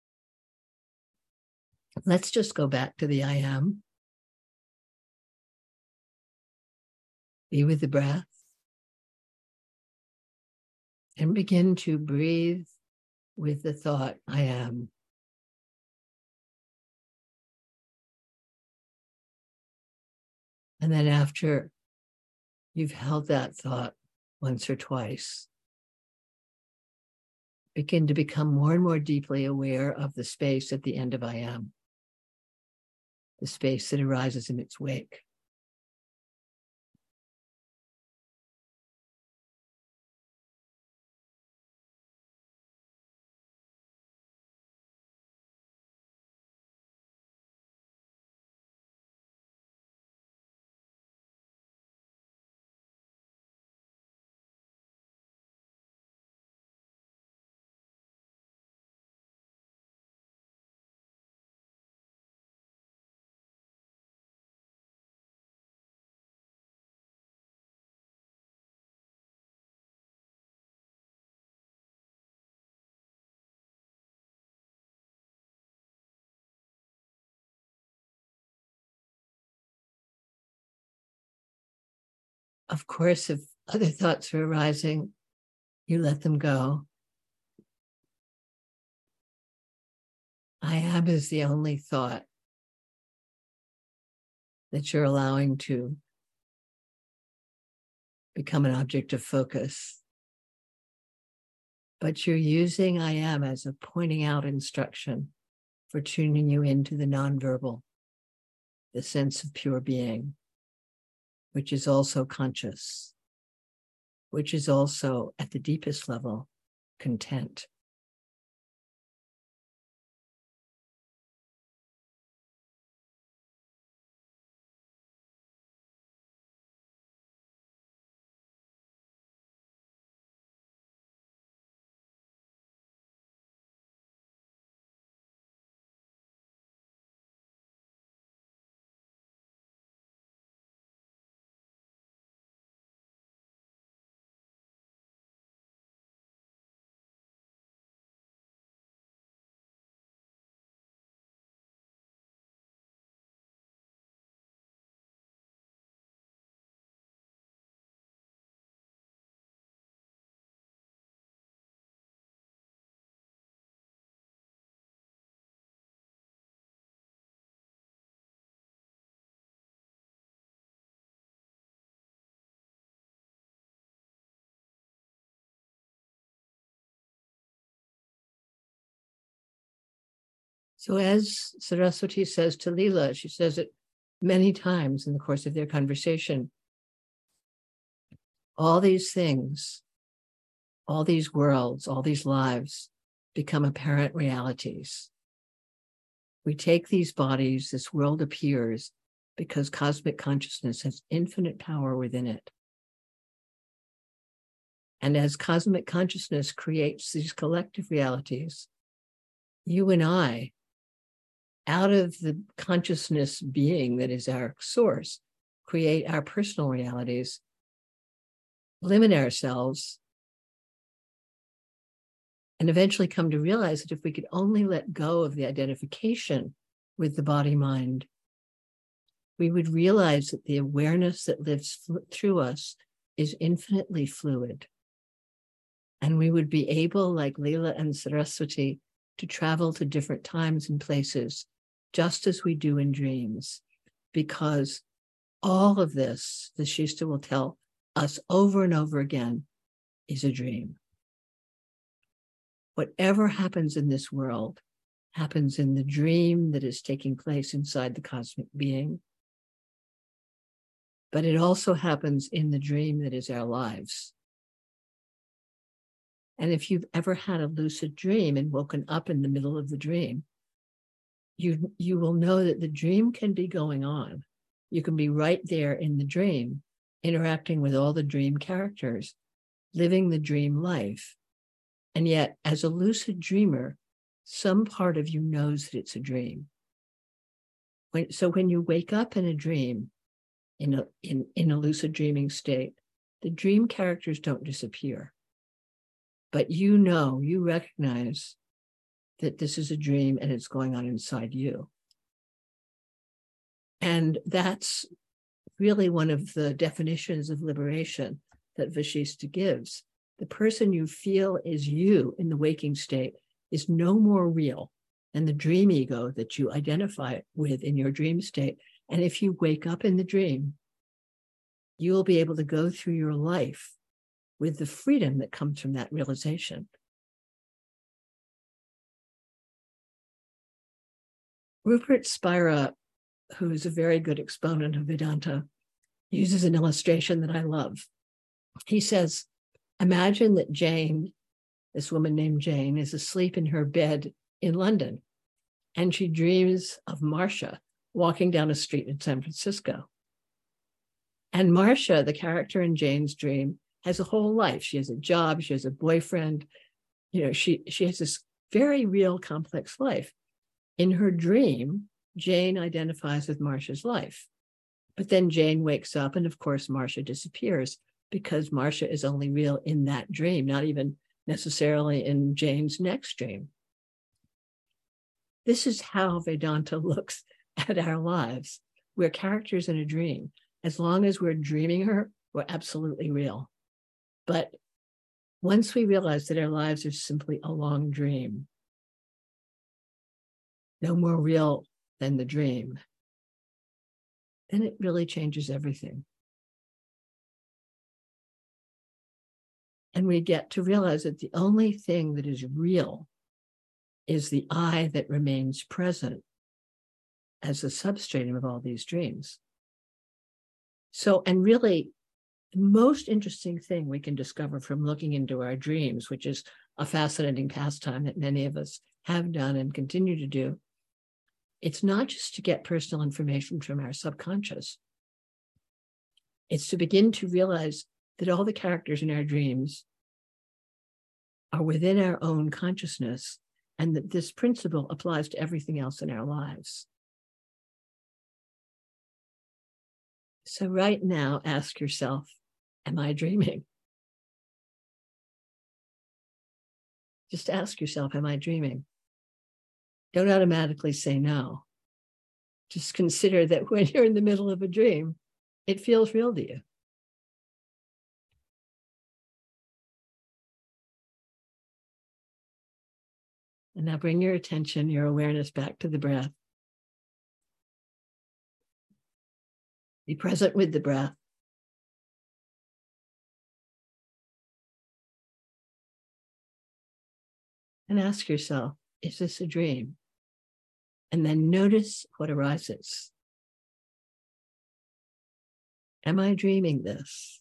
Let's just go back to the I am. Be with the breath. And begin to breathe with the thought, I am. And then after you've held that thought once or twice, begin to become more and more deeply aware of the space at the end of I am, the space that arises in its wake. Of course, if other thoughts are arising, you let them go. I am is the only thought that you're allowing to become an object of focus. But you're using I am as a pointing out instruction for tuning you into the nonverbal, the sense of pure being, which is also conscious, which is also at the deepest level, content. So as Saraswati says to Leela, she says it many times in the course of their conversation, all these things, all these worlds, all these lives become apparent realities. We take these bodies, this world appears because cosmic consciousness has infinite power within it. And as cosmic consciousness creates these collective realities, you and I, out of the consciousness being that is our source, create our personal realities, limit ourselves, and eventually come to realize that if we could only let go of the identification with the body-mind, we would realize that the awareness that lives fl- through us is infinitely fluid. And we would be able, like Leela and Saraswati, to travel to different times and places, just as we do in dreams, because all of this, the Shista will tell us over and over again, is a dream. Whatever happens in this world happens in the dream that is taking place inside the cosmic being, but it also happens in the dream that is our lives. And if you've ever had a lucid dream and woken up in the middle of the dream, you, you will know that the dream can be going on. You can be right there in the dream, interacting with all the dream characters, living the dream life. And yet, as a lucid dreamer, some part of you knows that it's a dream. When, so when you wake up in a dream, in a, in, in a lucid dreaming state, the dream characters don't disappear. But you know, you recognize that this is a dream and it's going on inside you. And that's really one of the definitions of liberation that Vashista gives. The person you feel is you in the waking state is no more real than the dream ego that you identify with in your dream state. And if you wake up in the dream, you will be able to go through your life with the freedom that comes from that realization. Rupert Spira, who is a very good exponent of Vedanta, uses an illustration that I love. He says, imagine that Jane, this woman named Jane, is asleep in her bed in London, and she dreams of Marcia walking down a street in San Francisco. And Marcia, the character in Jane's dream, has a whole life. She has a job, she has a boyfriend, you know, she, she has this very real, complex life. In her dream, Jane identifies with Marcia's life. But then Jane wakes up, and of course, Marcia disappears because Marcia is only real in that dream, not even necessarily in Jane's next dream. This is how Vedanta looks at our lives. We're characters in a dream. As long as we're dreaming her, we're absolutely real. But once we realize that our lives are simply a long dream, no more real than the dream, then it really changes everything. And we get to realize that the only thing that is real is the I that remains present as the substratum of all these dreams. So, and really, the most interesting thing we can discover from looking into our dreams, which is a fascinating pastime that many of us have done and continue to do, it's not just to get personal information from our subconscious. It's to begin to realize that all the characters in our dreams are within our own consciousness, and that this principle applies to everything else in our lives. So right now, ask yourself, am I dreaming? Just ask yourself, am I dreaming? Don't automatically say no. Just consider that when you're in the middle of a dream, it feels real to you. And now bring your attention, your awareness back to the breath. Be present with the breath. And ask yourself, is this a dream? And then notice what arises. Am I dreaming this?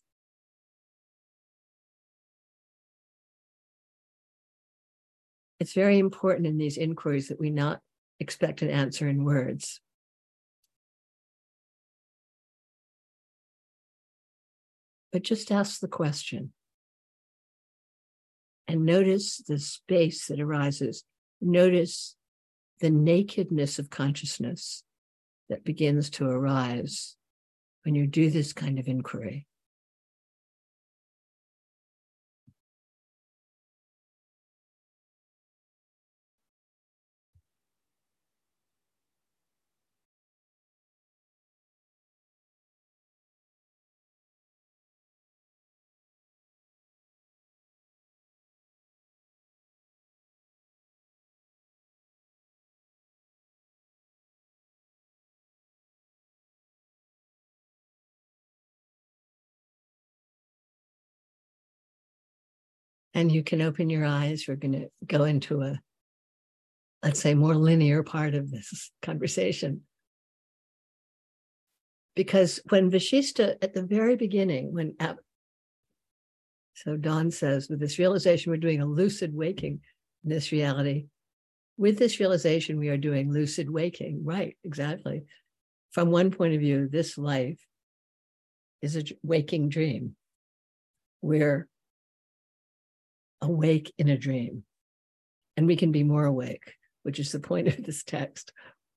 It's very important in these inquiries that we not expect an answer in words. But just ask the question. And notice the space that arises. Notice the nakedness of consciousness that begins to arise when you do this kind of inquiry. And you can open your eyes. We're going to go into a, let's say, more linear part of this conversation. Because when Vashista, at the very beginning, when, so Dawn says, with this realization, we're doing a lucid waking in this reality. With this realization, we are doing lucid waking. Right, exactly. From one point of view, this life is a waking dream. We're awake in a dream, and we can be more awake, which is the point of this text.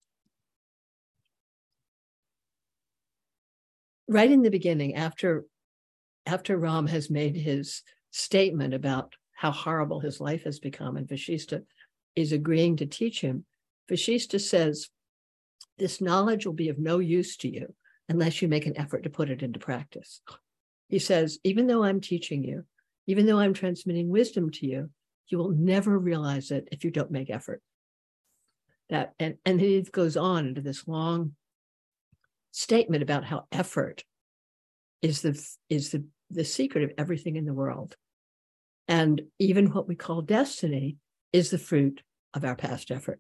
Right in the beginning, after, after Ram has made his statement about how horrible his life has become, and Vashista is agreeing to teach him, Vashishta says, this knowledge will be of no use to you unless you make an effort to put it into practice. He says, even though I'm teaching you, even though I'm transmitting wisdom to you, you will never realize it if you don't make effort. That and, and he goes on into this long statement about how effort is the is the, the secret of everything in the world. And even what we call destiny is the fruit of our past effort.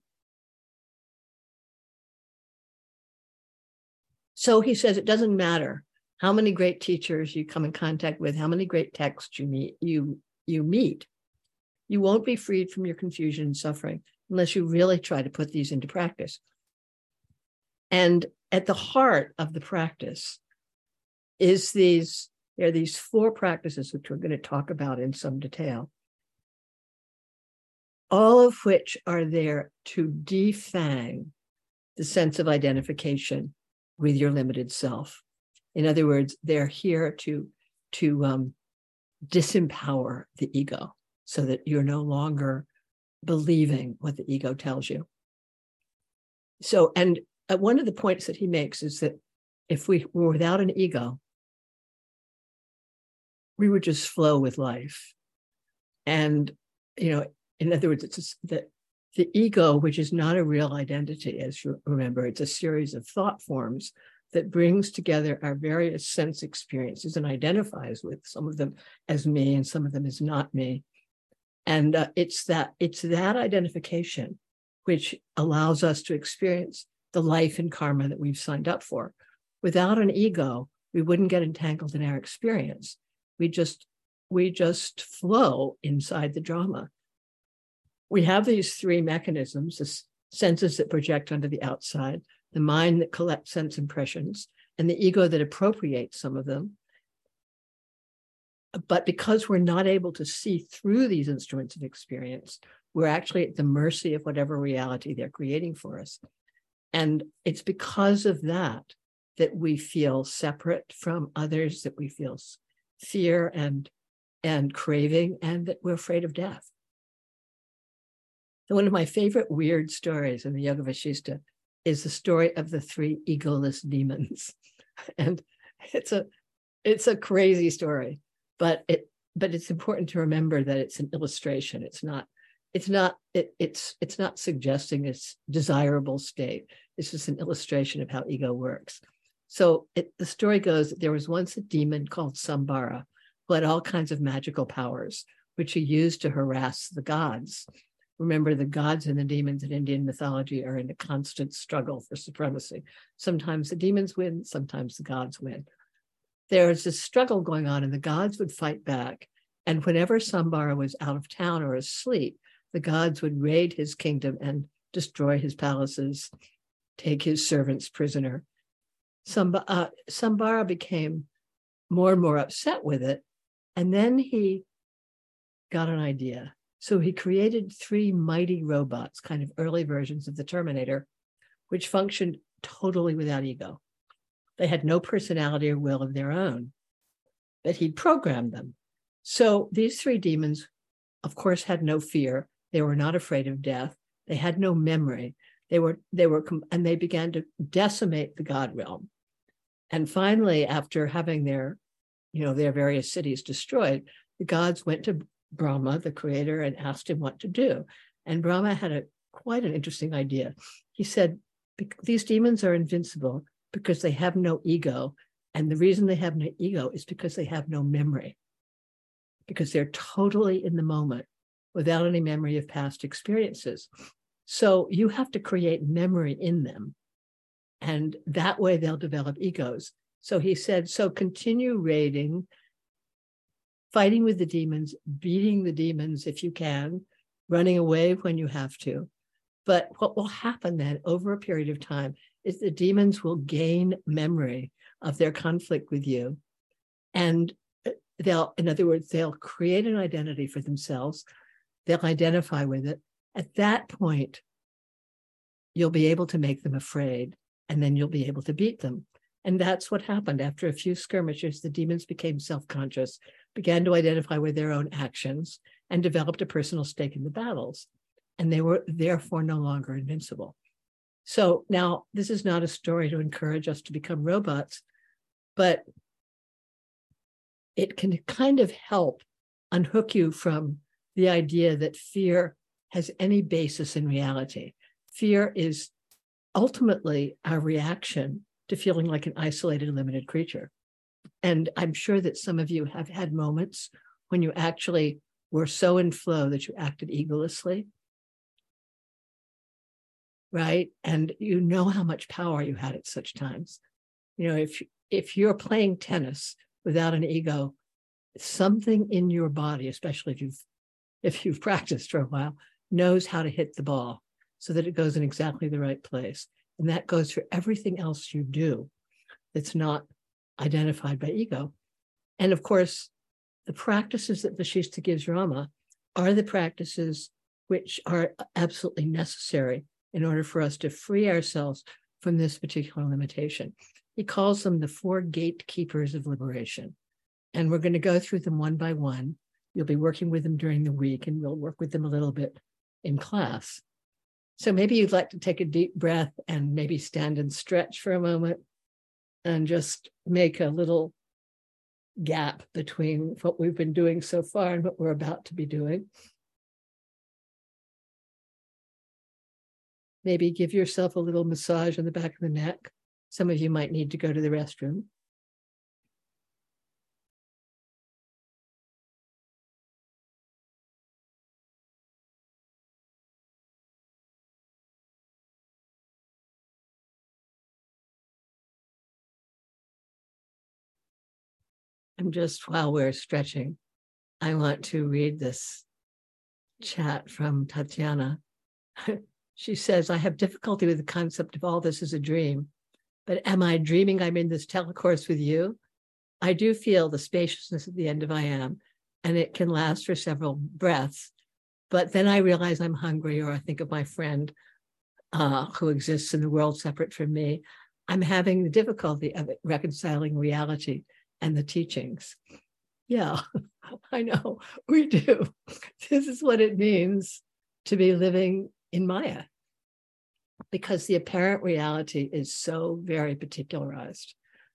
So he says it doesn't matter how many great teachers you come in contact with, how many great texts you meet, you, you meet. You won't be freed from your confusion and suffering unless you really try to put these into practice. And at the heart of the practice is these, there are these four practices, which we're going to talk about in some detail, all of which are there to defang the sense of identification with your limited self. In other words, they're here to, to um, disempower the ego so that you're no longer believing what the ego tells you. So, and uh, one of the points that he makes is that if we were without an ego, we would just flow with life. And, you know, in other words, it's just that the ego, which is not a real identity, as you remember, it's a series of thought forms that brings together our various sense experiences and identifies with some of them as me and some of them as not me. And uh, it's that it's that identification which allows us to experience the life and karma that we've signed up for. Without an ego, we wouldn't get entangled in our experience. We just we just flow inside the drama. We have these three mechanisms: the senses that project onto the outside, the mind that collects sense impressions, and the ego that appropriates some of them. But because we're not able to see through these instruments of experience, we're actually at the mercy of whatever reality they're creating for us. And it's because of that that we feel separate from others, that we feel fear and, and craving, and that we're afraid of death. So one of my favorite weird stories in the Yoga Vashishta is the story of the three egoless demons. And it's a it's a crazy story. But it, but it's important to remember that it's an illustration. It's not, it's not, it, it's, it's not suggesting its desirable state. It's just an illustration of how ego works. So it, the story goes that there was once a demon called Sambara who had all kinds of magical powers, which he used to harass the gods. Remember, the gods and the demons in Indian mythology are in a constant struggle for supremacy. Sometimes the demons win, sometimes the gods win. There was this struggle going on, and the gods would fight back. And whenever Sambara was out of town or asleep, the gods would raid his kingdom and destroy his palaces, take his servants prisoner. Samba, uh, Sambara became more and more upset with it. And then he got an idea. So he created three mighty robots, kind of early versions of the Terminator, which functioned totally without ego. They had no personality or will of their own, but he'd programmed them. So these three demons, of course, had no fear. They were not afraid of death. They had no memory. They were, they were, and they began to decimate the God realm. And finally, after having their, you know, their various cities destroyed, the gods went to Brahma, the creator, and asked him what to do. And Brahma had a quite an interesting idea. He said, these demons are invincible because they have no ego. And the reason they have no ego is because they have no memory, because they're totally in the moment without any memory of past experiences. So you have to create memory in them. And that way they'll develop egos. So he said, so continue raiding, fighting with the demons, beating the demons if you can, running away when you have to. But what will happen then over a period of time is the demons will gain memory of their conflict with you. And they'll, in other words, they'll create an identity for themselves. They'll identify with it. At that point, you'll be able to make them afraid, and then you'll be able to beat them. And that's what happened. After a few skirmishes, the demons became self-conscious, began to identify with their own actions, and developed a personal stake in the battles. and they were therefore no longer invincible. So now this is not a story to encourage us to become robots, but it can kind of help unhook you from the idea that fear has any basis in reality. Fear is ultimately our reaction to feeling like an isolated, limited creature. And I'm sure that some of you have had moments when you actually were so in flow that you acted egolessly, right? And you know how much power you had at such times. You know, if if you're playing tennis without an ego, something in your body, especially if you've if you've practiced for a while, knows how to hit the ball so that it goes in exactly the right place. And that goes for everything else you do that's not identified by ego. And of course, the practices that Vashishta gives Rama are the practices which are absolutely necessary in order for us to free ourselves from this particular limitation. He calls them the four gatekeepers of liberation. And we're going to go through them one by one. You'll be working with them during the week, and we'll work with them a little bit in class. So maybe you'd like to take a deep breath and maybe stand and stretch for a moment and just make a little gap between what we've been doing so far and what we're about to be doing. Maybe give yourself a little massage on the back of the neck. Some of you might need to go to the restroom. And just while we're stretching, I want to read this chat from Tatiana. She says, I have difficulty with the concept of all this as a dream, but am I dreaming I'm in this telecourse with you? I do feel the spaciousness at the end of I am, and it can last for several breaths. But then I realize I'm hungry, or I think of my friend uh, who exists in the world separate from me. I'm having the difficulty of reconciling reality and the teachings. Yeah, I know, we do. This is what it means to be living in Maya, because the apparent reality is so very particularized.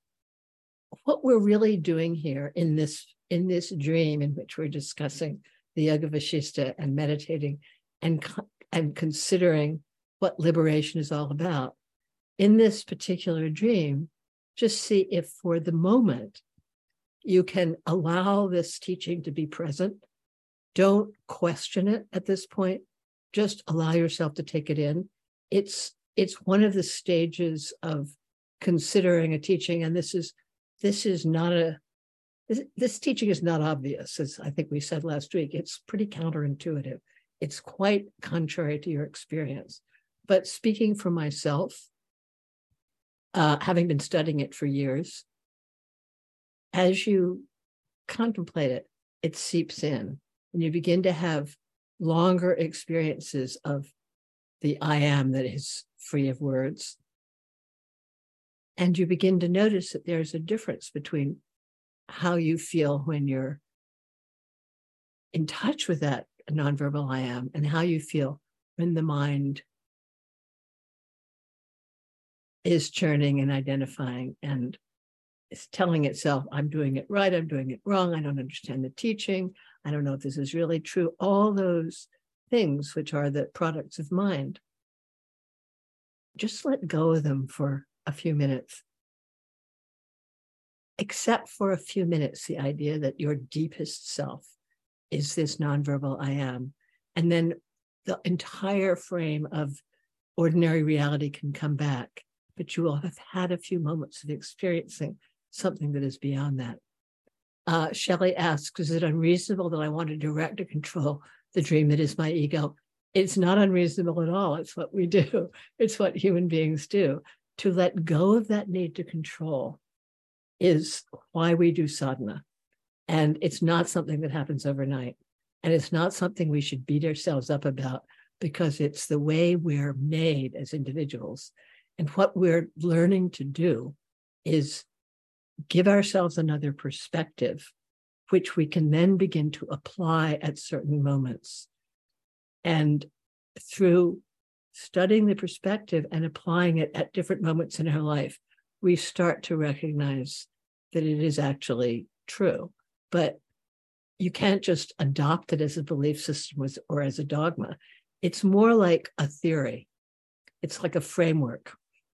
What we're really doing here in this, in this dream in which we're discussing the Yoga Vashishta and meditating and, and considering what liberation is all about, in this particular dream, just see if for the moment you can allow this teaching to be present. Don't question it at this point. Just allow yourself to take it in. It's it's one of the stages of considering a teaching, and this is this is not a this, this teaching is not obvious, as I think we said last week. It's pretty counterintuitive. It's quite contrary to your experience. But speaking for myself, uh, having been studying it for years, as you contemplate it, it seeps in, and you begin to have longer experiences of the I am that is free of words. And you begin to notice that there's a difference between how you feel when you're in touch with that nonverbal I am and how you feel when the mind is churning and identifying and is telling itself, I'm doing it right, I'm doing it wrong, I don't understand the teaching, I don't know if this is really true. All those things which are the products of mind. Just let go of them for a few minutes. Accept for a few minutes the idea that your deepest self is this nonverbal I am. And then the entire frame of ordinary reality can come back, but you will have had a few moments of experiencing something that is beyond that. Uh, Shelley asks, is it unreasonable that I want to direct or control the dream that is my ego? It's not unreasonable at all. It's what we do. It's what human beings do. To let go of that need to control is why we do sadhana. And it's not something that happens overnight. And it's not something we should beat ourselves up about, because it's the way we're made as individuals. And what we're learning to do is give ourselves another perspective, which we can then begin to apply at certain moments. And through studying the perspective and applying it at different moments in our life, we start to recognize that it is actually true. But you can't just adopt it as a belief system or as a dogma. It's more like a theory. It's like a framework.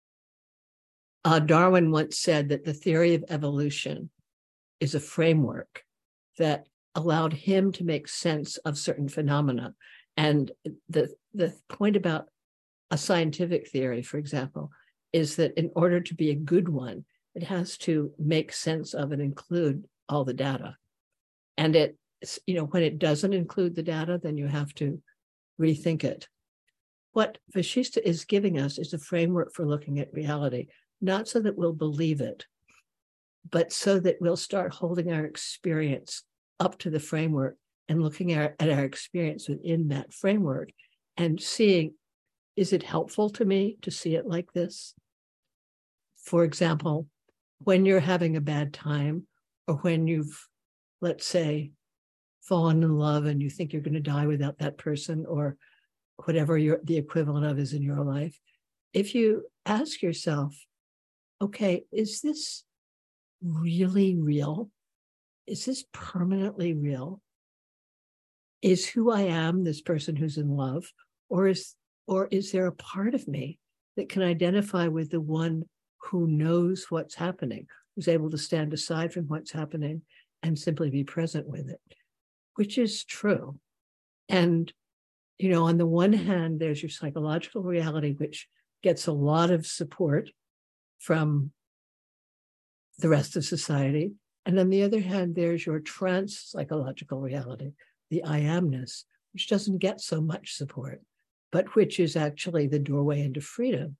Uh, Darwin once said that the theory of evolution is a framework that allowed him to make sense of certain phenomena. And the, the point about a scientific theory, for example, is that in order to be a good one, it has to make sense of and include all the data. And it, you know, when it doesn't include the data, then you have to rethink it. What Vashishta is giving us is a framework for looking at reality, not so that we'll believe it, but so that we'll start holding our experience up to the framework and looking at, at our experience within that framework and seeing, is it helpful to me to see it like this? For example, when you're having a bad time, or when you've, let's say, fallen in love and you think you're going to die without that person, or whatever your, the equivalent of is in your life, if you ask yourself, okay, is this really real? Is this permanently real? Is who I am this person who's in love? Or is, or is there a part of me that can identify with the one who knows what's happening, who's able to stand aside from what's happening and simply be present with it, which is true. And, you know, on the one hand, there's your psychological reality, which gets a lot of support from the rest of society. And on the other hand, there's your trans-psychological reality, the I amness, which doesn't get so much support, but which is actually the doorway into freedom.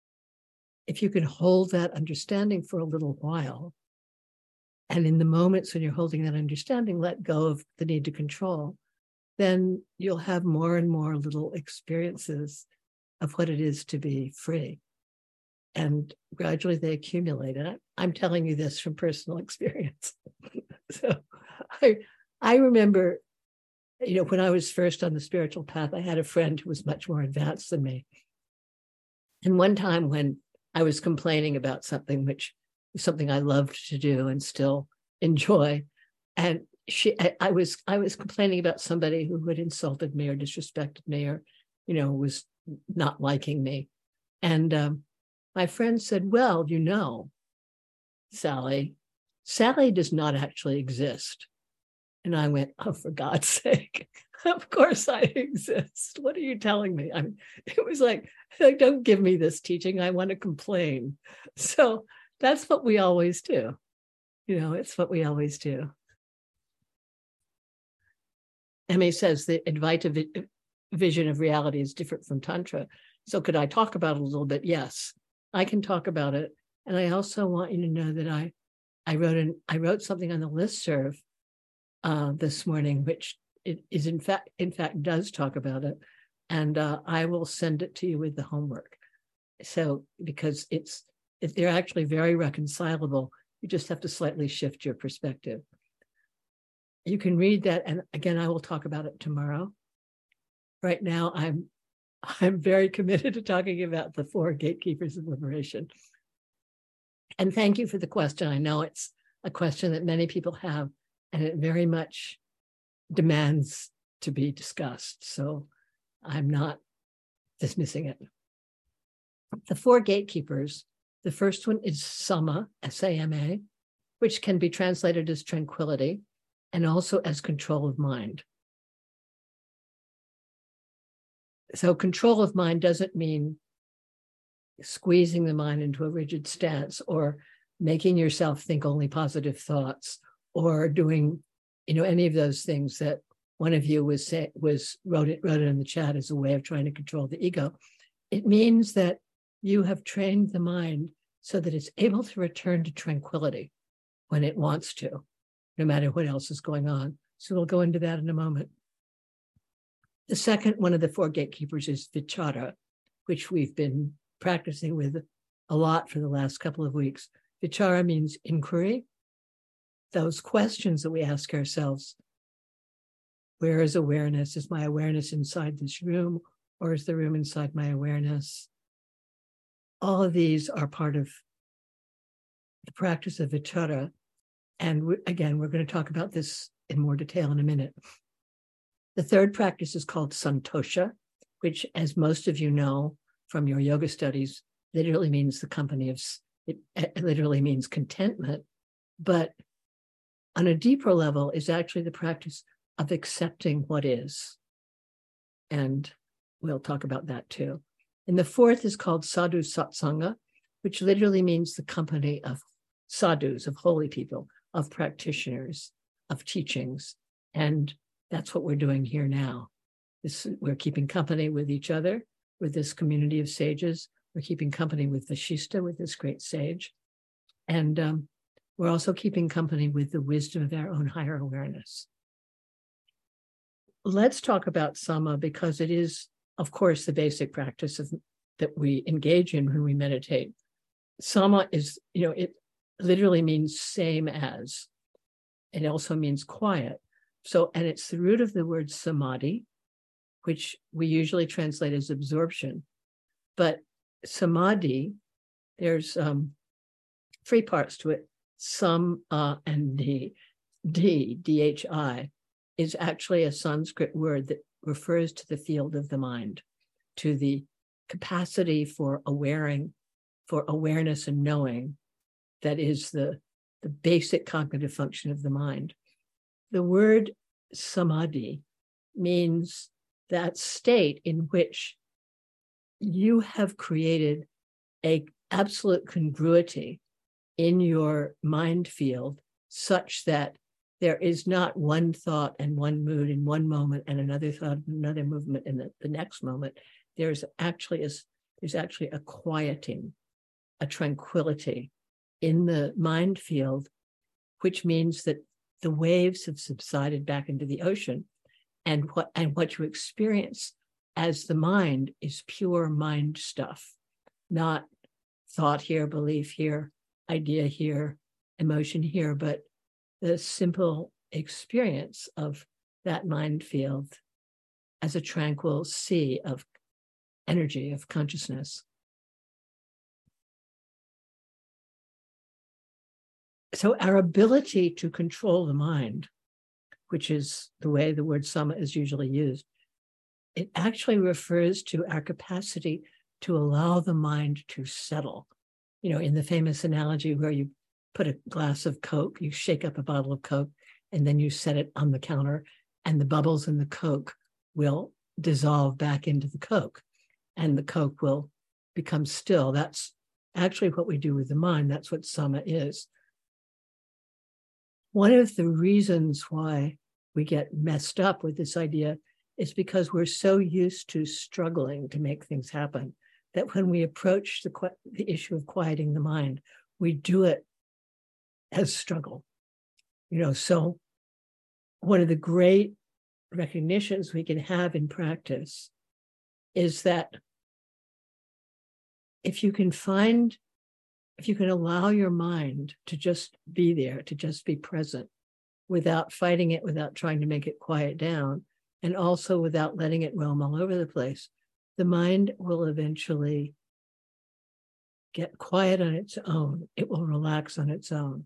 If you can hold that understanding for a little while, and in the moments when you're holding that understanding, let go of the need to control, then you'll have more and more little experiences of what it is to be free. And gradually they accumulate. And I, I'm telling you this from personal experience. So I, I remember, you know, when I was first on the spiritual path, I had a friend who was much more advanced than me. And one time when I was complaining about something, which was something I loved to do and still enjoy, and she, I, I was, I was complaining about somebody who had insulted me or disrespected me, or, you know, was not liking me. And um, my friend said, well, you know, Sally, Sally does not actually exist. And I went, oh, for God's sake, of course I exist. What are you telling me? I mean, it was like, like, don't give me this teaching. I want to complain. So that's what we always do. You know, it's what we always do. Emmy says the Advaita vision of reality is different from Tantra. So could I talk about it a little bit? Yes, I can talk about it. And I also want you to know that I, I wrote an, I wrote something on the listserv uh, this morning, which it is in fact, in fact, does talk about it. And uh, I will send it to you with the homework. So, because it's, if they're actually very reconcilable, you just have to slightly shift your perspective. You can read that. And again, I will talk about it tomorrow. Right now, I'm, I'm very committed to talking about the four gatekeepers of liberation. And thank you for the question. I know it's a question that many people have, and it very much demands to be discussed. So I'm not dismissing it. The four gatekeepers, the first one is Sama, S A M A, which can be translated as tranquility and also as control of mind. So control of mind doesn't mean squeezing the mind into a rigid stance or making yourself think only positive thoughts or doing, you know, any of those things that one of you was say, was wrote it wrote it in the chat as a way of trying to control the ego. It means that you have trained the mind so that it's able to return to tranquility when it wants to, no matter what else is going on. So we'll go into that in a moment. The second one of the four gatekeepers is vichara, which we've been practicing with a lot for the last couple of weeks. Vichara means inquiry. Those questions that we ask ourselves, where is awareness? Is my awareness inside this room or is the room inside my awareness? All of these are part of the practice of vichara. And we, again, we're going to talk about this in more detail in a minute. The third practice is called santosha, which, as most of you know from your yoga studies, literally means the company of, it, it literally means contentment, but on a deeper level is actually the practice of accepting what is. And we'll talk about that too. And the fourth is called sadhu satsanga, which literally means the company of sadhus, of holy people, of practitioners, of teachings. And that's what we're doing here now. This, we're keeping company with each other, with this community of sages. We're keeping company with Vashishta, with this great sage. And um, we're also keeping company with the wisdom of our own higher awareness. Let's talk about Sama, because it is, of course, the basic practice of, that we engage in when we meditate. Sama is, you know, it literally means same as. It also means quiet. So, and it's the root of the word samadhi, which we usually translate as absorption. But samadhi, there's um, three parts to it. Sam, uh, and di. Di, D H I, is actually a Sanskrit word that refers to the field of the mind, to the capacity for awareing, for awareness and knowing that is the, the basic cognitive function of the mind. The word samadhi means that state in which you have created a absolute congruity in your mind field such that there is not one thought and one mood in one moment and another thought and another movement in the, the next moment. There's actually a, there's actually a quieting, a tranquility in the mind field, which means that the waves have subsided back into the ocean, and what and what you experience as the mind is pure mind stuff, not thought here, belief here, idea here, emotion here, but the simple experience of that mind field as a tranquil sea of energy, of consciousness. So our ability to control the mind, which is the way the word sama is usually used, it actually refers to our capacity to allow the mind to settle. You know, in the famous analogy where you put a glass of Coke, you shake up a bottle of Coke, and then you set it on the counter, and the bubbles in the Coke will dissolve back into the Coke, and the Coke will become still. That's actually what we do with the mind. That's what sama is. One of the reasons why we get messed up with this idea is because we're so used to struggling to make things happen that when we approach the, the issue of quieting the mind, we do it as struggle. You know, so one of the great recognitions we can have in practice is that if you can find, if you can allow your mind to just be there, to just be present without fighting it, without trying to make it quiet down, and also without letting it roam all over the place, the mind will eventually get quiet on its own. It will relax on its own.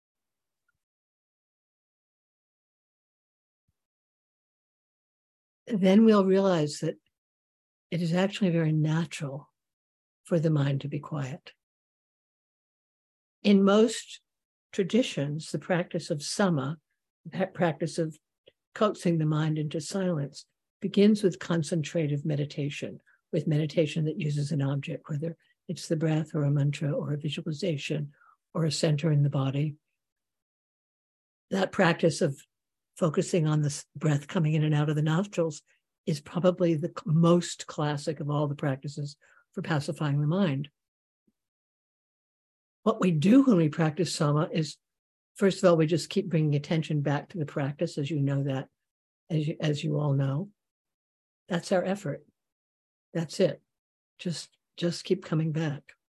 Then we'll realize that it is actually very natural for the mind to be quiet. In most traditions, the practice of sama, that practice of coaxing the mind into silence, begins with concentrative meditation, with meditation that uses an object, whether it's the breath or a mantra or a visualization or a center in the body. That practice of focusing on the breath coming in and out of the nostrils is probably the most classic of all the practices for pacifying the mind. What we do when we practice sama is, first of all, we just keep bringing attention back to the practice, as you know that, as you, as you all know. That's our effort. That's it. Just, just keep coming back.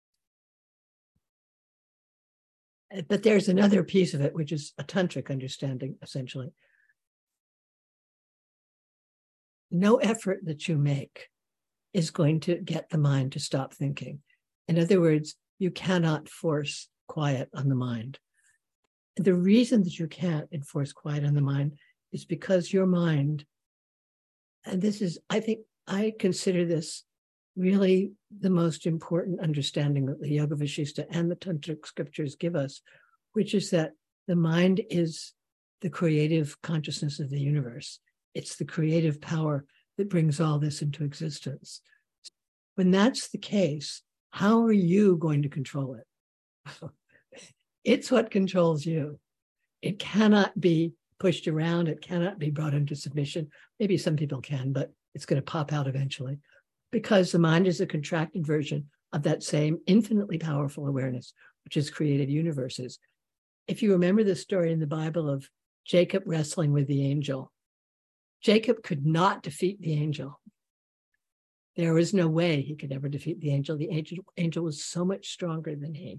But there's another piece of it, which is a tantric understanding, essentially. No effort that you make is going to get the mind to stop thinking. In other words, you cannot force quiet on the mind. The reason that you can't enforce quiet on the mind is because your mind, and this is, I think, I consider this really the most important understanding that the Yoga Vasishtha and the Tantric scriptures give us, which is that the mind is the creative consciousness of the universe. It's the creative power that brings all this into existence. When that's the case, how are you going to control it? It's what controls you. It cannot be pushed around. It cannot be brought into submission. Maybe some people can, but it's going to pop out eventually, because the mind is a contracted version of that same infinitely powerful awareness, which is created universes. If you remember the story in the Bible of Jacob wrestling with the angel, Jacob could not defeat the angel. There was no way he could ever defeat the angel. The angel, angel was so much stronger than he.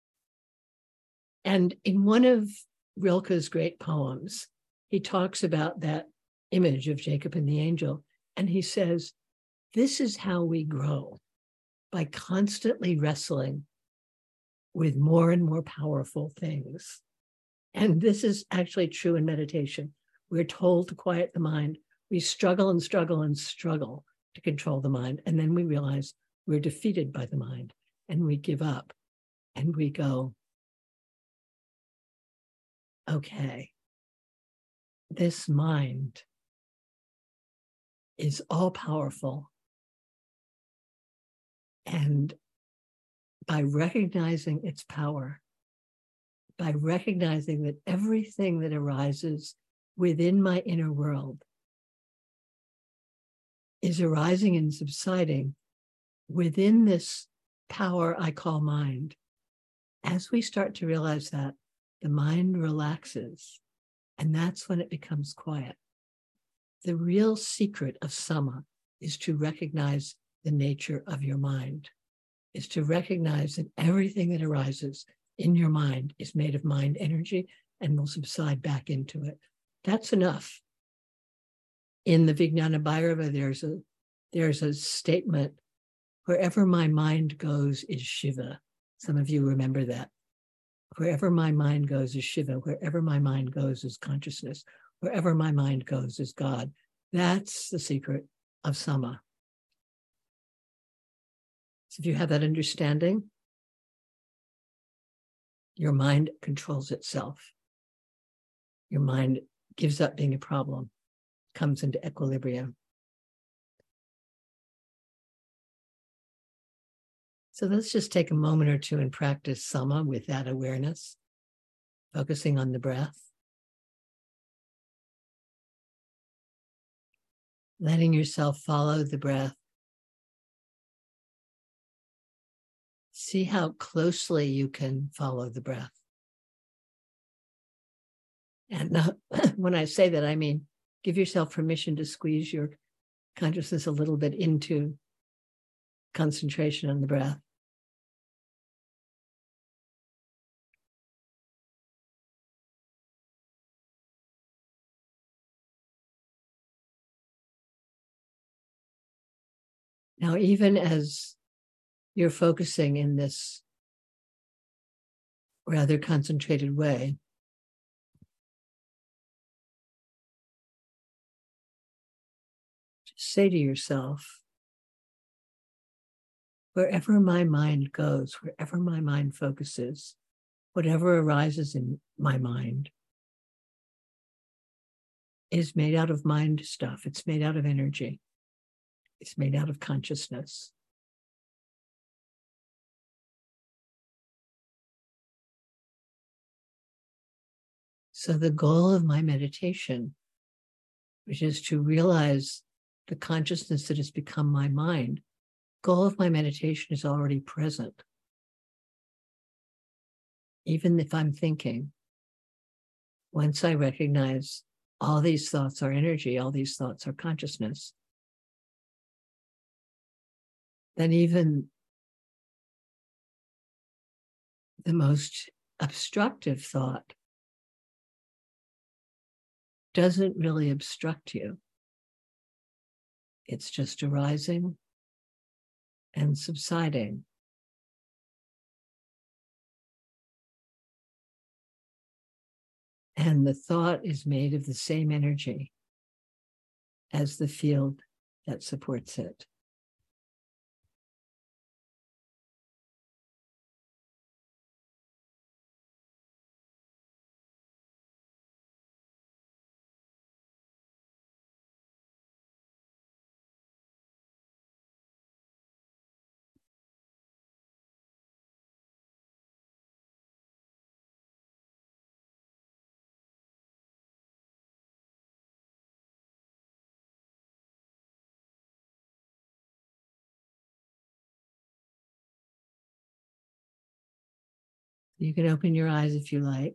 And in one of Rilke's great poems, he talks about that image of Jacob and the angel. And he says, this is how we grow, by constantly wrestling with more and more powerful things. And this is actually true in meditation. We're told to quiet the mind. We struggle and struggle and struggle to control the mind. And then we realize we're defeated by the mind and we give up and we go, okay, this mind is all powerful. And by recognizing its power, by recognizing that everything that arises within my inner world is arising and subsiding within this power I call mind, as we start to realize that, the mind relaxes, and that's when it becomes quiet. The real secret of Sama is to recognize the nature of your mind, is to recognize that everything that arises in your mind is made of mind energy and will subside back into it. That's enough. In the Vijnana Bhairava, there's a, there's a statement, wherever my mind goes is Shiva. Some of you remember that. Wherever my mind goes is Shiva. Wherever my mind goes is consciousness. Wherever my mind goes is God. That's the secret of Sama. So if you have that understanding, your mind controls itself. Your mind gives up being a problem, comes into equilibrium. So let's just take a moment or two and practice Sama with that awareness, focusing on the breath. Letting yourself follow the breath. See how closely you can follow the breath. And uh, when I say that, I mean, give yourself permission to squeeze your consciousness a little bit into concentration on the breath. Now, even as you're focusing in this rather concentrated way, just say to yourself, wherever my mind goes, wherever my mind focuses, whatever arises in my mind is made out of mind stuff. It's made out of energy. It's made out of consciousness. So the goal of my meditation, which is to realize the consciousness that has become my mind, goal of my meditation is already present. Even if I'm thinking, once I recognize all these thoughts are energy, all these thoughts are consciousness, then even the most obstructive thought doesn't really obstruct you. It's just arising and subsiding. And the thought is made of the same energy as the field that supports it. You can open your eyes if you like.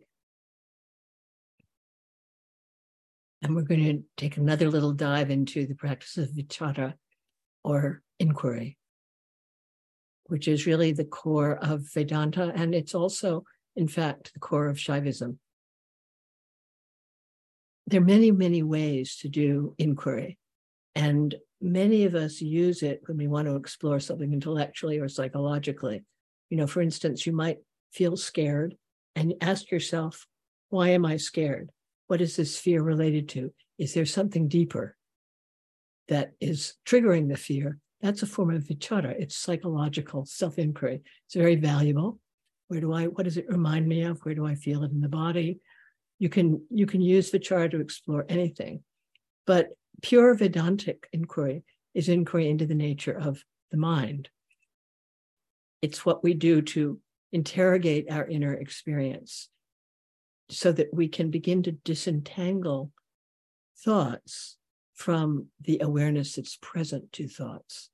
And we're going to take another little dive into the practice of vichara, or inquiry, which is really the core of Vedanta. And it's also, in fact, the core of Shaivism. There are many, many ways to do inquiry. And many of us use it when we want to explore something intellectually or psychologically. You know, for instance, you might feel scared and ask yourself, why am I scared? What is this fear related to? Is there something deeper that is triggering the fear? That's a form of vichara. It's psychological self-inquiry. It's very valuable. Where do I, what does it remind me of? Where do I feel it in the body? You can, you can use vichara to explore anything. But pure Vedantic inquiry is inquiry into the nature of the mind. It's what we do to interrogate our inner experience so that we can begin to disentangle thoughts from the awareness that's present to thoughts.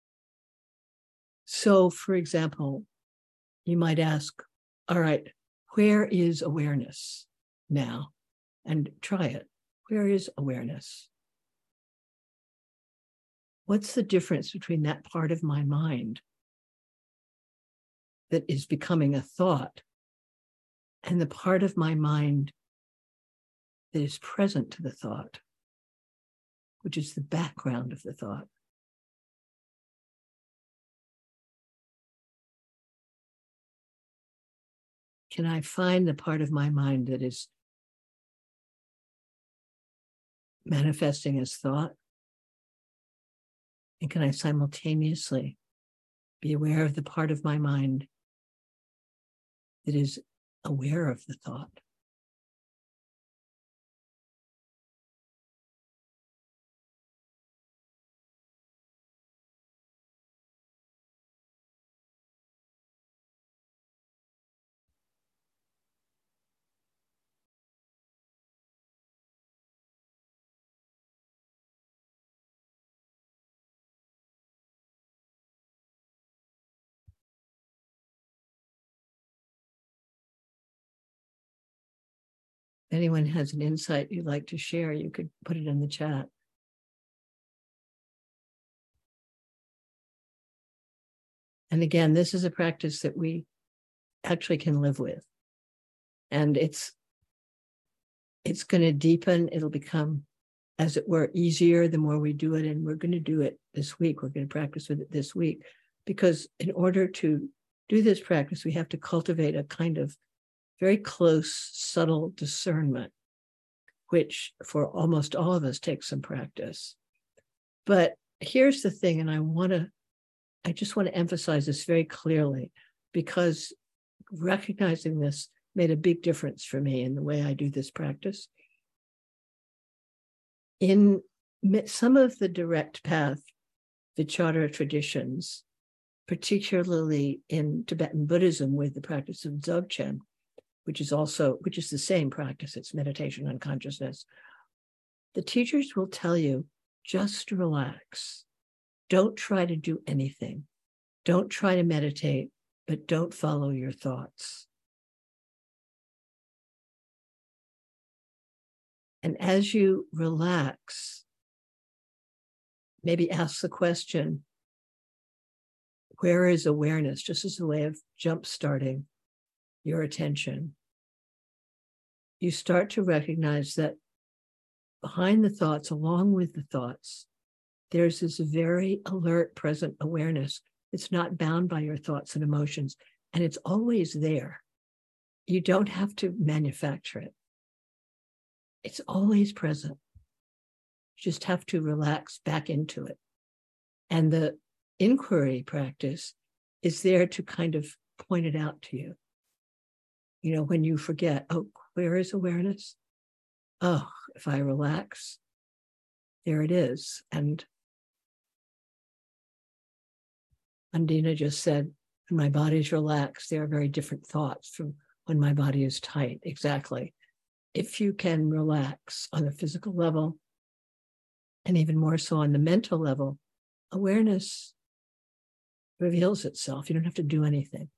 So, for example, you might ask, all right, where is awareness now? And try it. Where is awareness? What's the difference between that part of my mind that is becoming a thought and the part of my mind that is present to the thought, which is the background of the thought? Can I find the part of my mind that is manifesting as thought? And can I simultaneously be aware of the part of my mind that is aware of the thought? If anyone has an insight you'd like to share, you could put it in the chat. And again, this is a practice that we actually can live with. And it's, it's going to deepen. It'll become, as it were, easier the more we do it. And we're going to do it this week. We're going to practice with it this week. Because in order to do this practice, we have to cultivate a kind of very close, subtle discernment, which for almost all of us takes some practice. But here's the thing, and I want to, I just want to emphasize this very clearly, because recognizing this made a big difference for me in the way I do this practice. In some of the direct path vichara traditions, particularly in Tibetan Buddhism with the practice of Dzogchen, which is also, which is the same practice, it's meditation on consciousness. The teachers will tell you, just relax. Don't try to do anything. Don't try to meditate, but don't follow your thoughts. And as you relax, maybe ask the question, where is awareness? Just as a way of jump-starting your attention. You start to recognize that behind the thoughts, along with the thoughts, there's this very alert, present awareness It's not bound by your thoughts and emotions, and it's always there. You don't have to manufacture it. It's always present. You just have to relax back into it. And the inquiry practice is there to kind of point it out to you. You know, when you forget, oh, where is awareness? Oh, if I relax, there it is. And Undina just said, when my body's relaxed, there are very different thoughts from when my body is tight. Exactly. If you can relax on the physical level, and even more so on the mental level, awareness reveals itself. You don't have to do anything.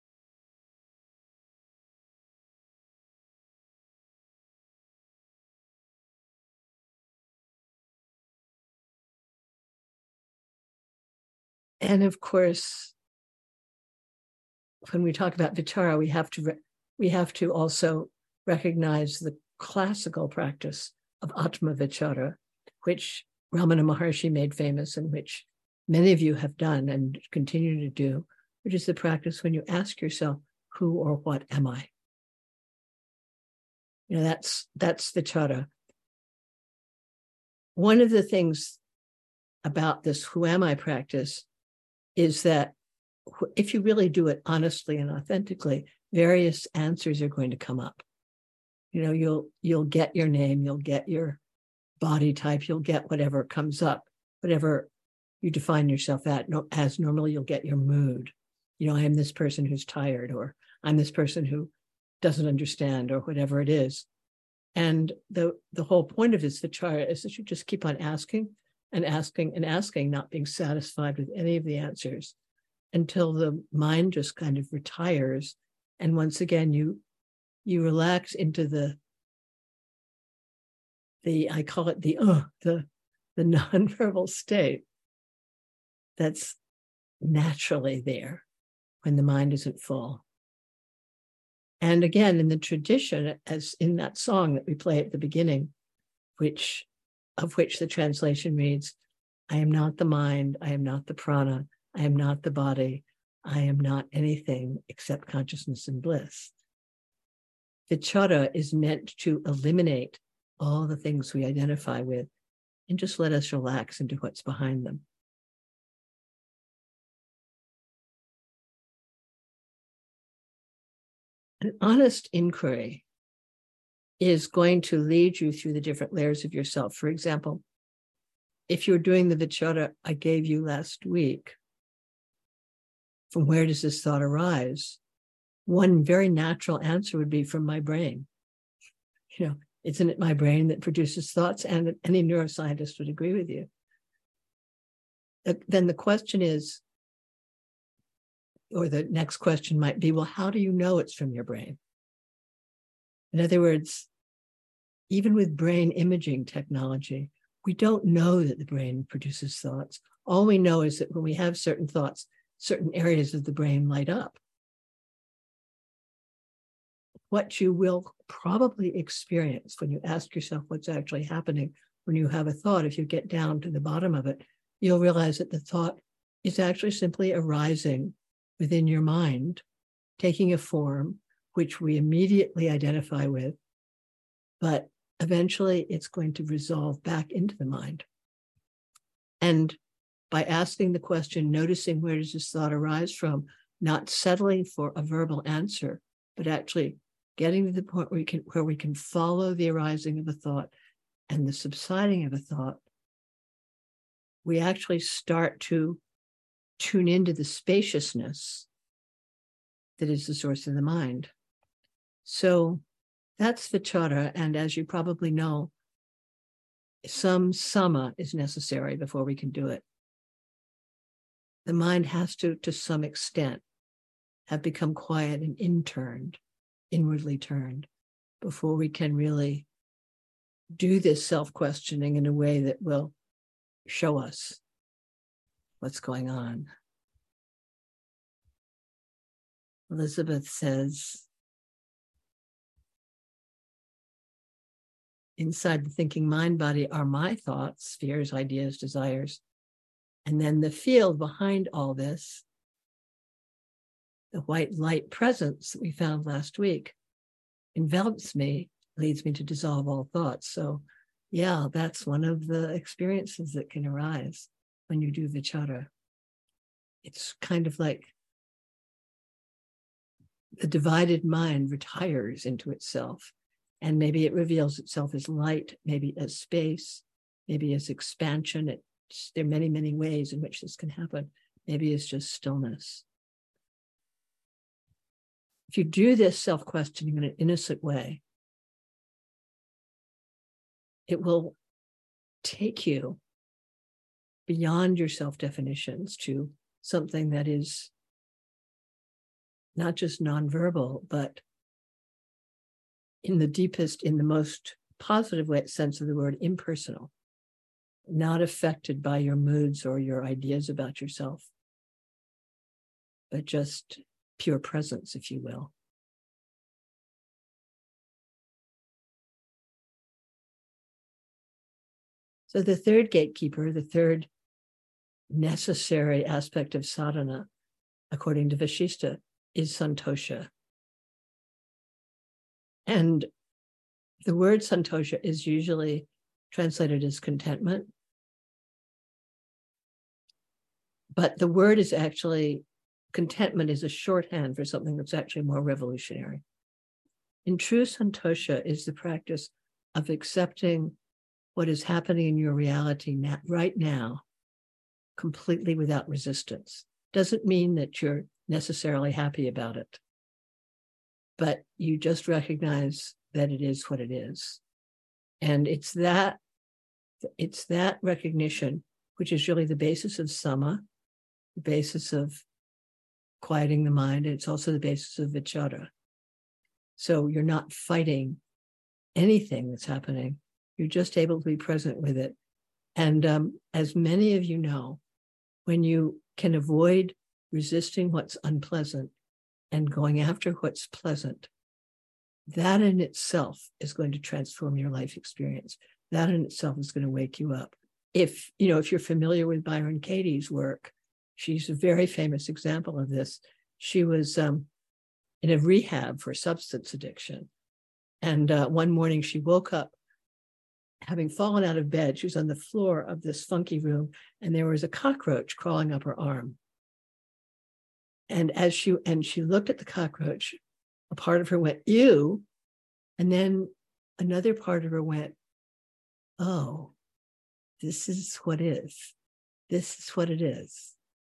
And of course, when we talk about vichara, we have to re- we have to also recognize the classical practice of Atma Vichara, which Ramana Maharshi made famous and which many of you have done and continue to do, which is the practice when you ask yourself, who or what am I? You know, that's that's vichara. One of the things about this who am I practice is that if you really do it honestly and authentically, various answers are going to come up. You know, you'll you'll get your name, you'll get your body type, you'll get whatever comes up, whatever you define yourself at, as normally you'll get your mood. You know, I am this person who's tired, or I'm this person who doesn't understand, or whatever it is. And the, the whole point of this vichara is that you just keep on asking and asking and asking, not being satisfied with any of the answers until the mind just kind of retires. And once again, you you relax into the, the I call it the, uh, the, the nonverbal state that's naturally there when the mind isn't full. And again, in the tradition, as in that song that we play at the beginning, which of which the translation reads, I am not the mind, I am not the prana, I am not the body, I am not anything except consciousness and bliss. Vichara is meant to eliminate all the things we identify with and just let us relax into what's behind them. An honest inquiry is going to lead you through the different layers of yourself. For example, if you're doing the vichara I gave you last week, from where does this thought arise? One very natural answer would be from my brain. You know, isn't it my brain that produces thoughts? And any neuroscientist would agree with you. Then the question is, or the next question might be, well, how do you know it's from your brain? In other words, even with brain imaging technology, we don't know that the brain produces thoughts. All we know is that when we have certain thoughts, certain areas of the brain light up. What you will probably experience when you ask yourself what's actually happening when you have a thought, if you get down to the bottom of it, you'll realize that the thought is actually simply arising within your mind, taking a form which we immediately identify with, but eventually it's going to resolve back into the mind. And by asking the question, noticing where does this thought arise from, not settling for a verbal answer, but actually getting to the point where we can, where we can follow the arising of a thought and the subsiding of a thought, we actually start to tune into the spaciousness that is the source of the mind. So that's vichara. And as you probably know, some sama is necessary before we can do it. The mind has to, to some extent, have become quiet and interned, inwardly turned, before we can really do this self-questioning in a way that will show us what's going on. Elizabeth says, inside the thinking mind body are my thoughts, fears, ideas, desires, And then the field behind all this, the white light presence that we found last week, envelops me, leads me to dissolve all thoughts. So yeah, that's one of the experiences that can arise when you do vichara. It's kind of like the divided mind retires into itself, and maybe it reveals itself as light, maybe as space, maybe as expansion. It's, there are many, many ways in which this can happen. Maybe it's just stillness. If you do this self-questioning in an innocent way, it will take you beyond your self-definitions to something that is not just nonverbal, but in the deepest, in the most positive way, sense of the word, impersonal, not affected by your moods or your ideas about yourself, but just pure presence, if you will. So the third gatekeeper, the third necessary aspect of sadhana, according to Vasishtha, is santosha. And the word santosha is usually translated as contentment. But the word is actually, contentment is a shorthand for something that's actually more revolutionary. In true santosha is the practice of accepting what is happening in your reality now, right now, completely without resistance. Doesn't mean that you're necessarily happy about it, but you just recognize that it is what it is. And it's that, it's that recognition, which is really the basis of sama, the basis of quieting the mind. And it's also the basis of vichara. So you're not fighting anything that's happening. You're just able to be present with it. And um, as many of you know, when you can avoid resisting what's unpleasant and going after what's pleasant, that in itself is going to transform your life experience. That in itself is going to wake you up. If, you know, if you're familiar with Byron Katie's work, she's a very famous example of this. She was um, in a rehab for substance addiction. And uh, one morning she woke up having fallen out of bed. She was on the floor of this funky room, and there was a cockroach crawling up her arm. And as she and she looked at the cockroach, a part of her went, ew. And then another part of her went, oh, this is what is. This is what it is.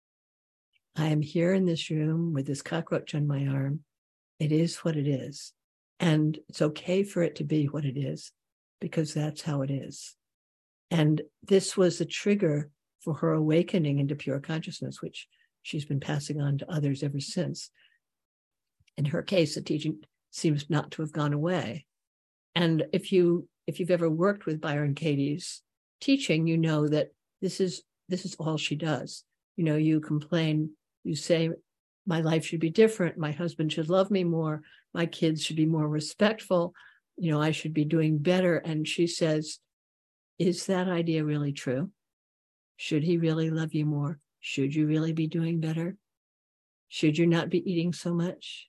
I am here in this room with this cockroach on my arm. It is what it is. And it's okay for it to be what it is, because that's how it is. And this was the trigger for her awakening into pure consciousness, which she's been passing on to others ever since. In her case, the teaching seems not to have gone away. And if you if you've ever worked with Byron Katie's teaching, you know that this is this is all she does. You know, you complain, you say, my life should be different, my husband should love me more, my kids should be more respectful, you know, I should be doing better. And she says, is that idea really true? Should he really love you more? Should you really be doing better? Should you not be eating so much?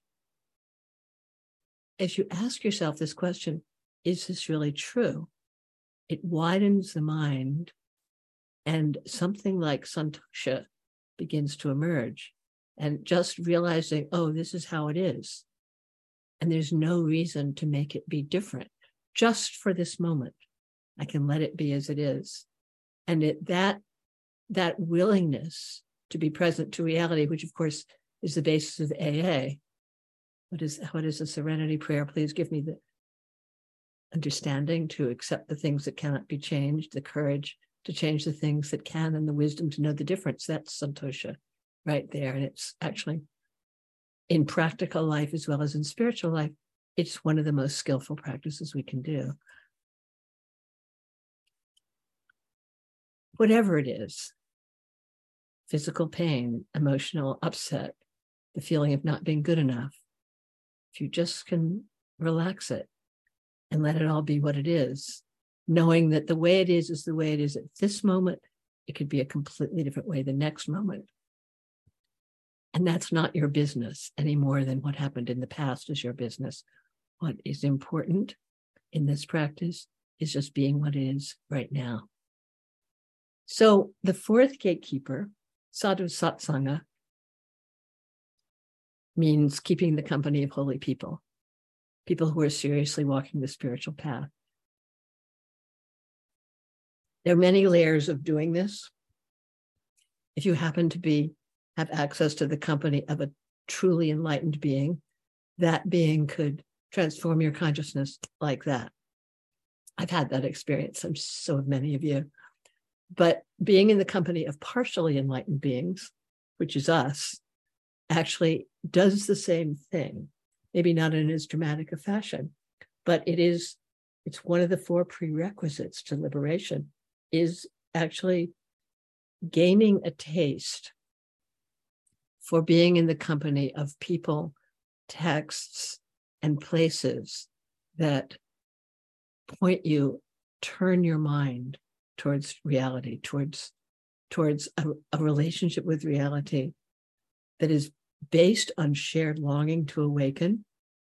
As you ask yourself this question, is this really true? It widens the mind, and something like santosha begins to emerge. And just realizing, oh, this is how it is. And there's no reason to make it be different. Just for this moment, I can let it be as it is. And it, that, that willingness to be present to reality, which of course is the basis of A A. What is, what is the serenity prayer? Please give me the understanding to accept the things that cannot be changed, the courage to change the things that can, and the wisdom to know the difference. That's santosha right there. And it's actually, in practical life as well as in spiritual life, it's one of the most skillful practices we can do. Whatever it is, physical pain, emotional upset, the feeling of not being good enough, if you just can relax it and let it all be what it is, knowing that the way it is is the way it is at this moment, It could be a completely different way the next moment. And that's not your business any more than what happened in the past is your business. What is important in this practice is just being what it is right now. So the fourth gatekeeper, sadhu satsanga, means keeping the company of holy people, people who are seriously walking the spiritual path. There are many layers of doing this. If you happen to be have access to the company of a truly enlightened being, that being could transform your consciousness like that. I've had that experience. I'm so have many of you. But being in the company of partially enlightened beings, which is us, actually does the same thing. Maybe not in as dramatic a fashion, but it is, it's one of the four prerequisites to liberation, is actually gaining a taste for being in the company of people, texts, and places that point you, turn your mind towards reality, towards, towards a, a relationship with reality that is based on shared longing to awaken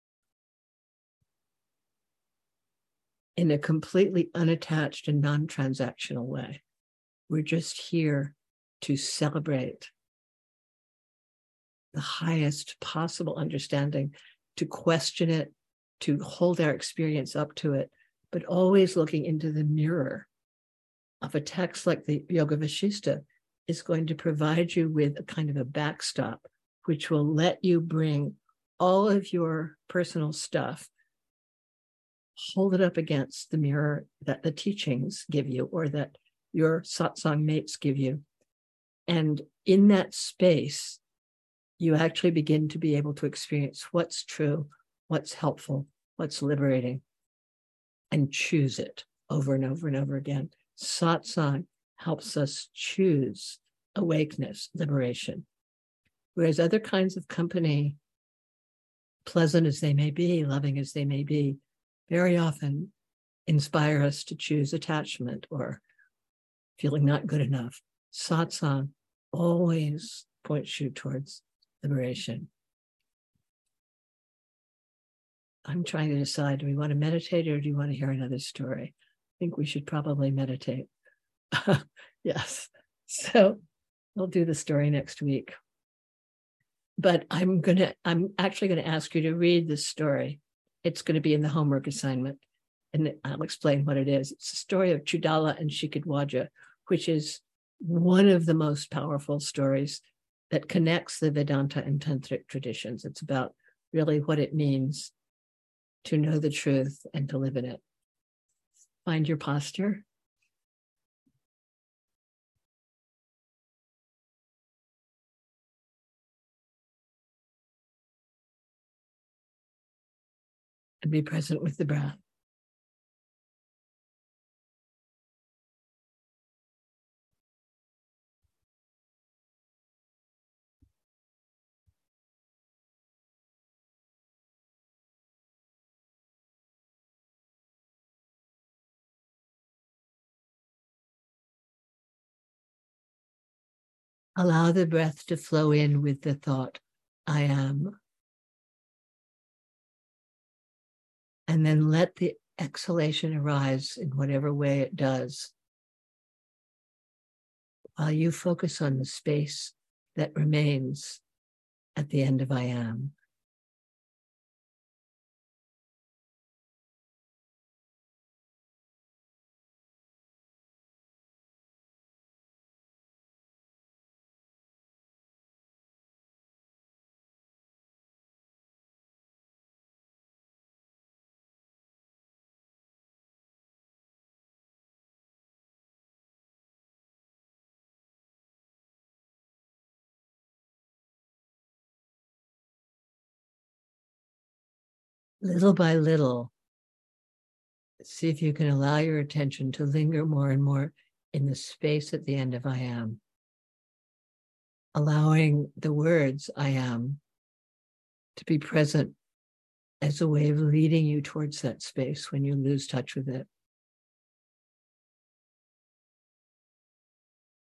in a completely unattached and non-transactional way. We're just here to celebrate the highest possible understanding, to question it, to hold our experience up to it, but always looking into the mirror of a text like the Yoga Vasishtha is going to provide you with a kind of a backstop, which will let you bring all of your personal stuff, hold it up against the mirror that the teachings give you or that your satsang mates give you. And in that space, you actually begin to be able to experience what's true, what's helpful, what's liberating, and choose it over and over and over again. Satsang helps us choose awakeness, liberation. Whereas other kinds of company, pleasant as they may be, loving as they may be, very often inspire us to choose attachment or feeling not good enough. Satsang always points you towards liberation. I'm trying to decide, do we want to meditate or do you want to hear another story? I think we should probably meditate. Yes. So we'll do the story next week. But I'm going to, I'm actually going to ask you to read this story. It's going to be in the homework assignment, and I'll explain what it is. It's the story of Chudala and Shikadwaja, which is one of the most powerful stories that connects the Vedanta and Tantric traditions. It's about really what it means to know the truth and to live in it. Find your posture. And be present with the breath. Allow the breath to flow in with the thought, I am. And then let the exhalation arise in whatever way it does, while you focus on the space that remains at the end of I am. Little by little, see if you can allow your attention to linger more and more in the space at the end of I am. Allowing the words I am to be present as a way of leading you towards that space when you lose touch with it.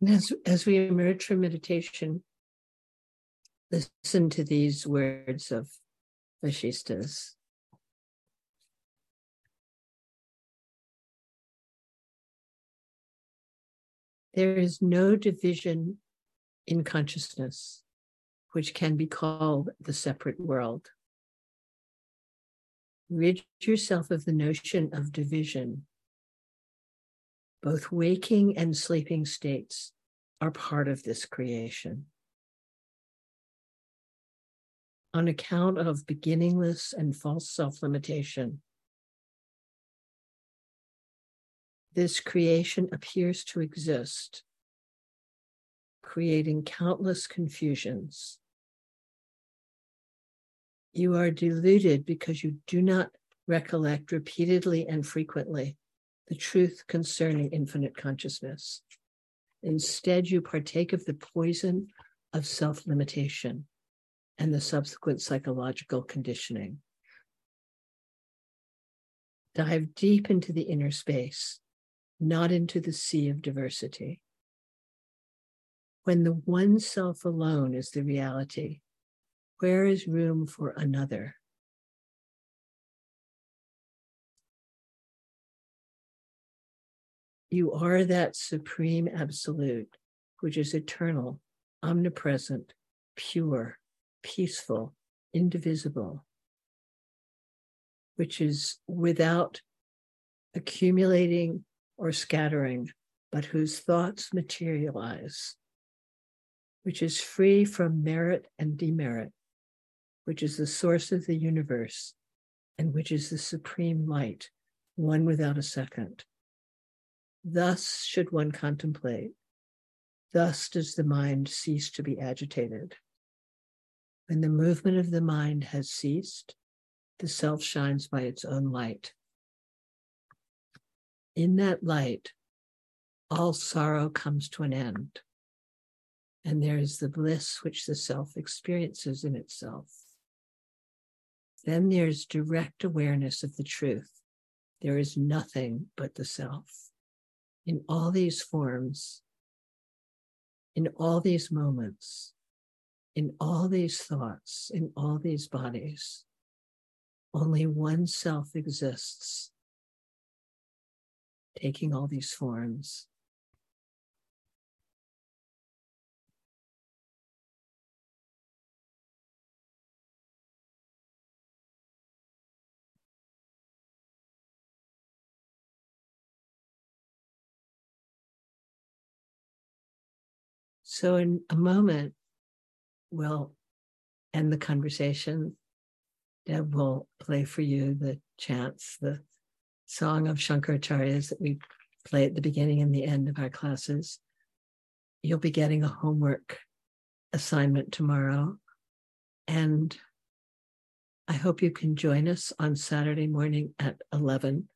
As, as we emerge from meditation, listen to these words of Vashistas. There is no division in consciousness which can be called the separate world. Rid yourself of the notion of division. Both waking and sleeping states are part of this creation. On account of beginningless and false self-limitation, this creation appears to exist, creating countless confusions. You are deluded because you do not recollect repeatedly and frequently the truth concerning infinite consciousness. Instead, you partake of the poison of self-limitation and the subsequent psychological conditioning. Dive deep into the inner space, not into the sea of diversity. When the one self alone is the reality, where is room for another? You are that supreme absolute, which is eternal, omnipresent, pure, peaceful, indivisible, which is without accumulating or scattering, but whose thoughts materialize, which is free from merit and demerit, which is the source of the universe, and which is the supreme light, one without a second. Thus should one contemplate. Thus does the mind cease to be agitated. When the movement of the mind has ceased, the self shines by its own light. In that light, all sorrow comes to an end, and there is the bliss which the self experiences in itself. Then there's direct awareness of the truth. There is nothing but the self. In all these forms, in all these moments, in all these thoughts, in all these bodies, only one self exists, taking all these forms. So in a moment, we'll end the conversation. Deb will play for you the chants, the song of Shankaracharyas that we play at the beginning and the end of our classes. You'll be getting a homework assignment tomorrow. And I hope you can join us on Saturday morning at eleven,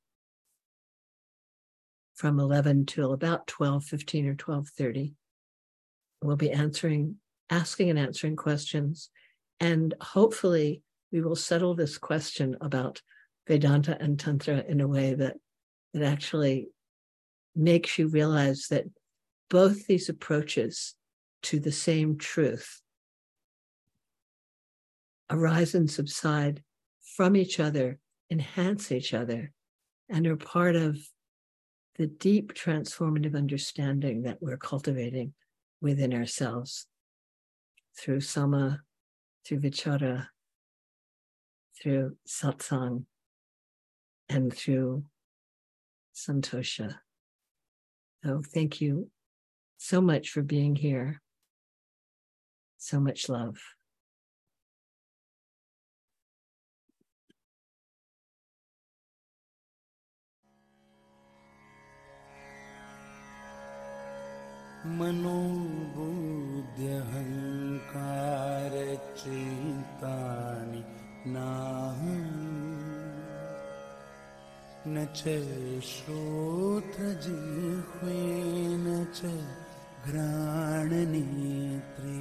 from eleven till about twelve fifteen or twelve thirty. We'll be answering, asking and answering questions. And hopefully we will settle this question about Vedanta and Tantra in a way that, that actually makes you realize that both these approaches to the same truth arise and subside from each other, enhance each other, and are part of the deep transformative understanding that we're cultivating within ourselves through Sama, through Vichara, through Satsang, and through Santosha. So thank you so much for being here. So much love. मनोबुद्ध्यहङ्कार चिन्तानि नाहम् न च श्रोत्रजिह्वे न च घ्राणनेत्रे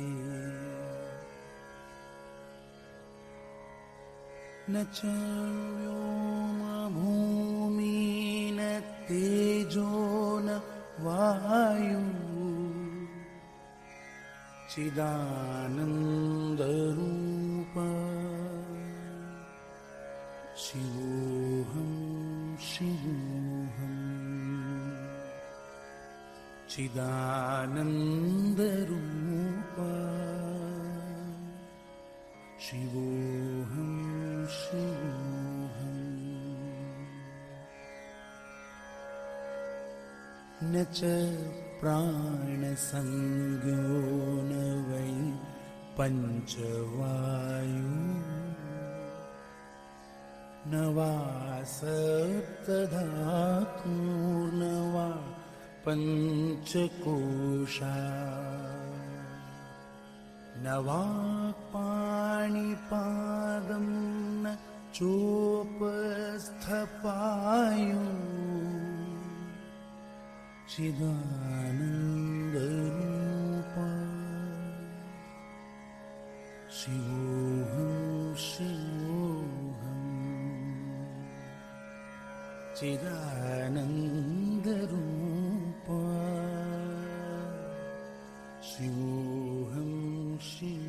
न च व्योमभूमि न तेजो न वायुः चिदानन्दरूप शिवोऽहं शिवोऽहम् चिदानन्दरूप शिवोऽहं शिवोऽहम् न च प्राणसंज्ञो न वै पञ्चवायु न वा सप्तधातुर्न वा पञ्चकोशा न वाक्पाणिपादं न चोपस्थपायु चिदानन्दरूप शिवोऽहं शिवोऽहम् चिदानन्दरूप शिवोऽहं शिवोऽहम्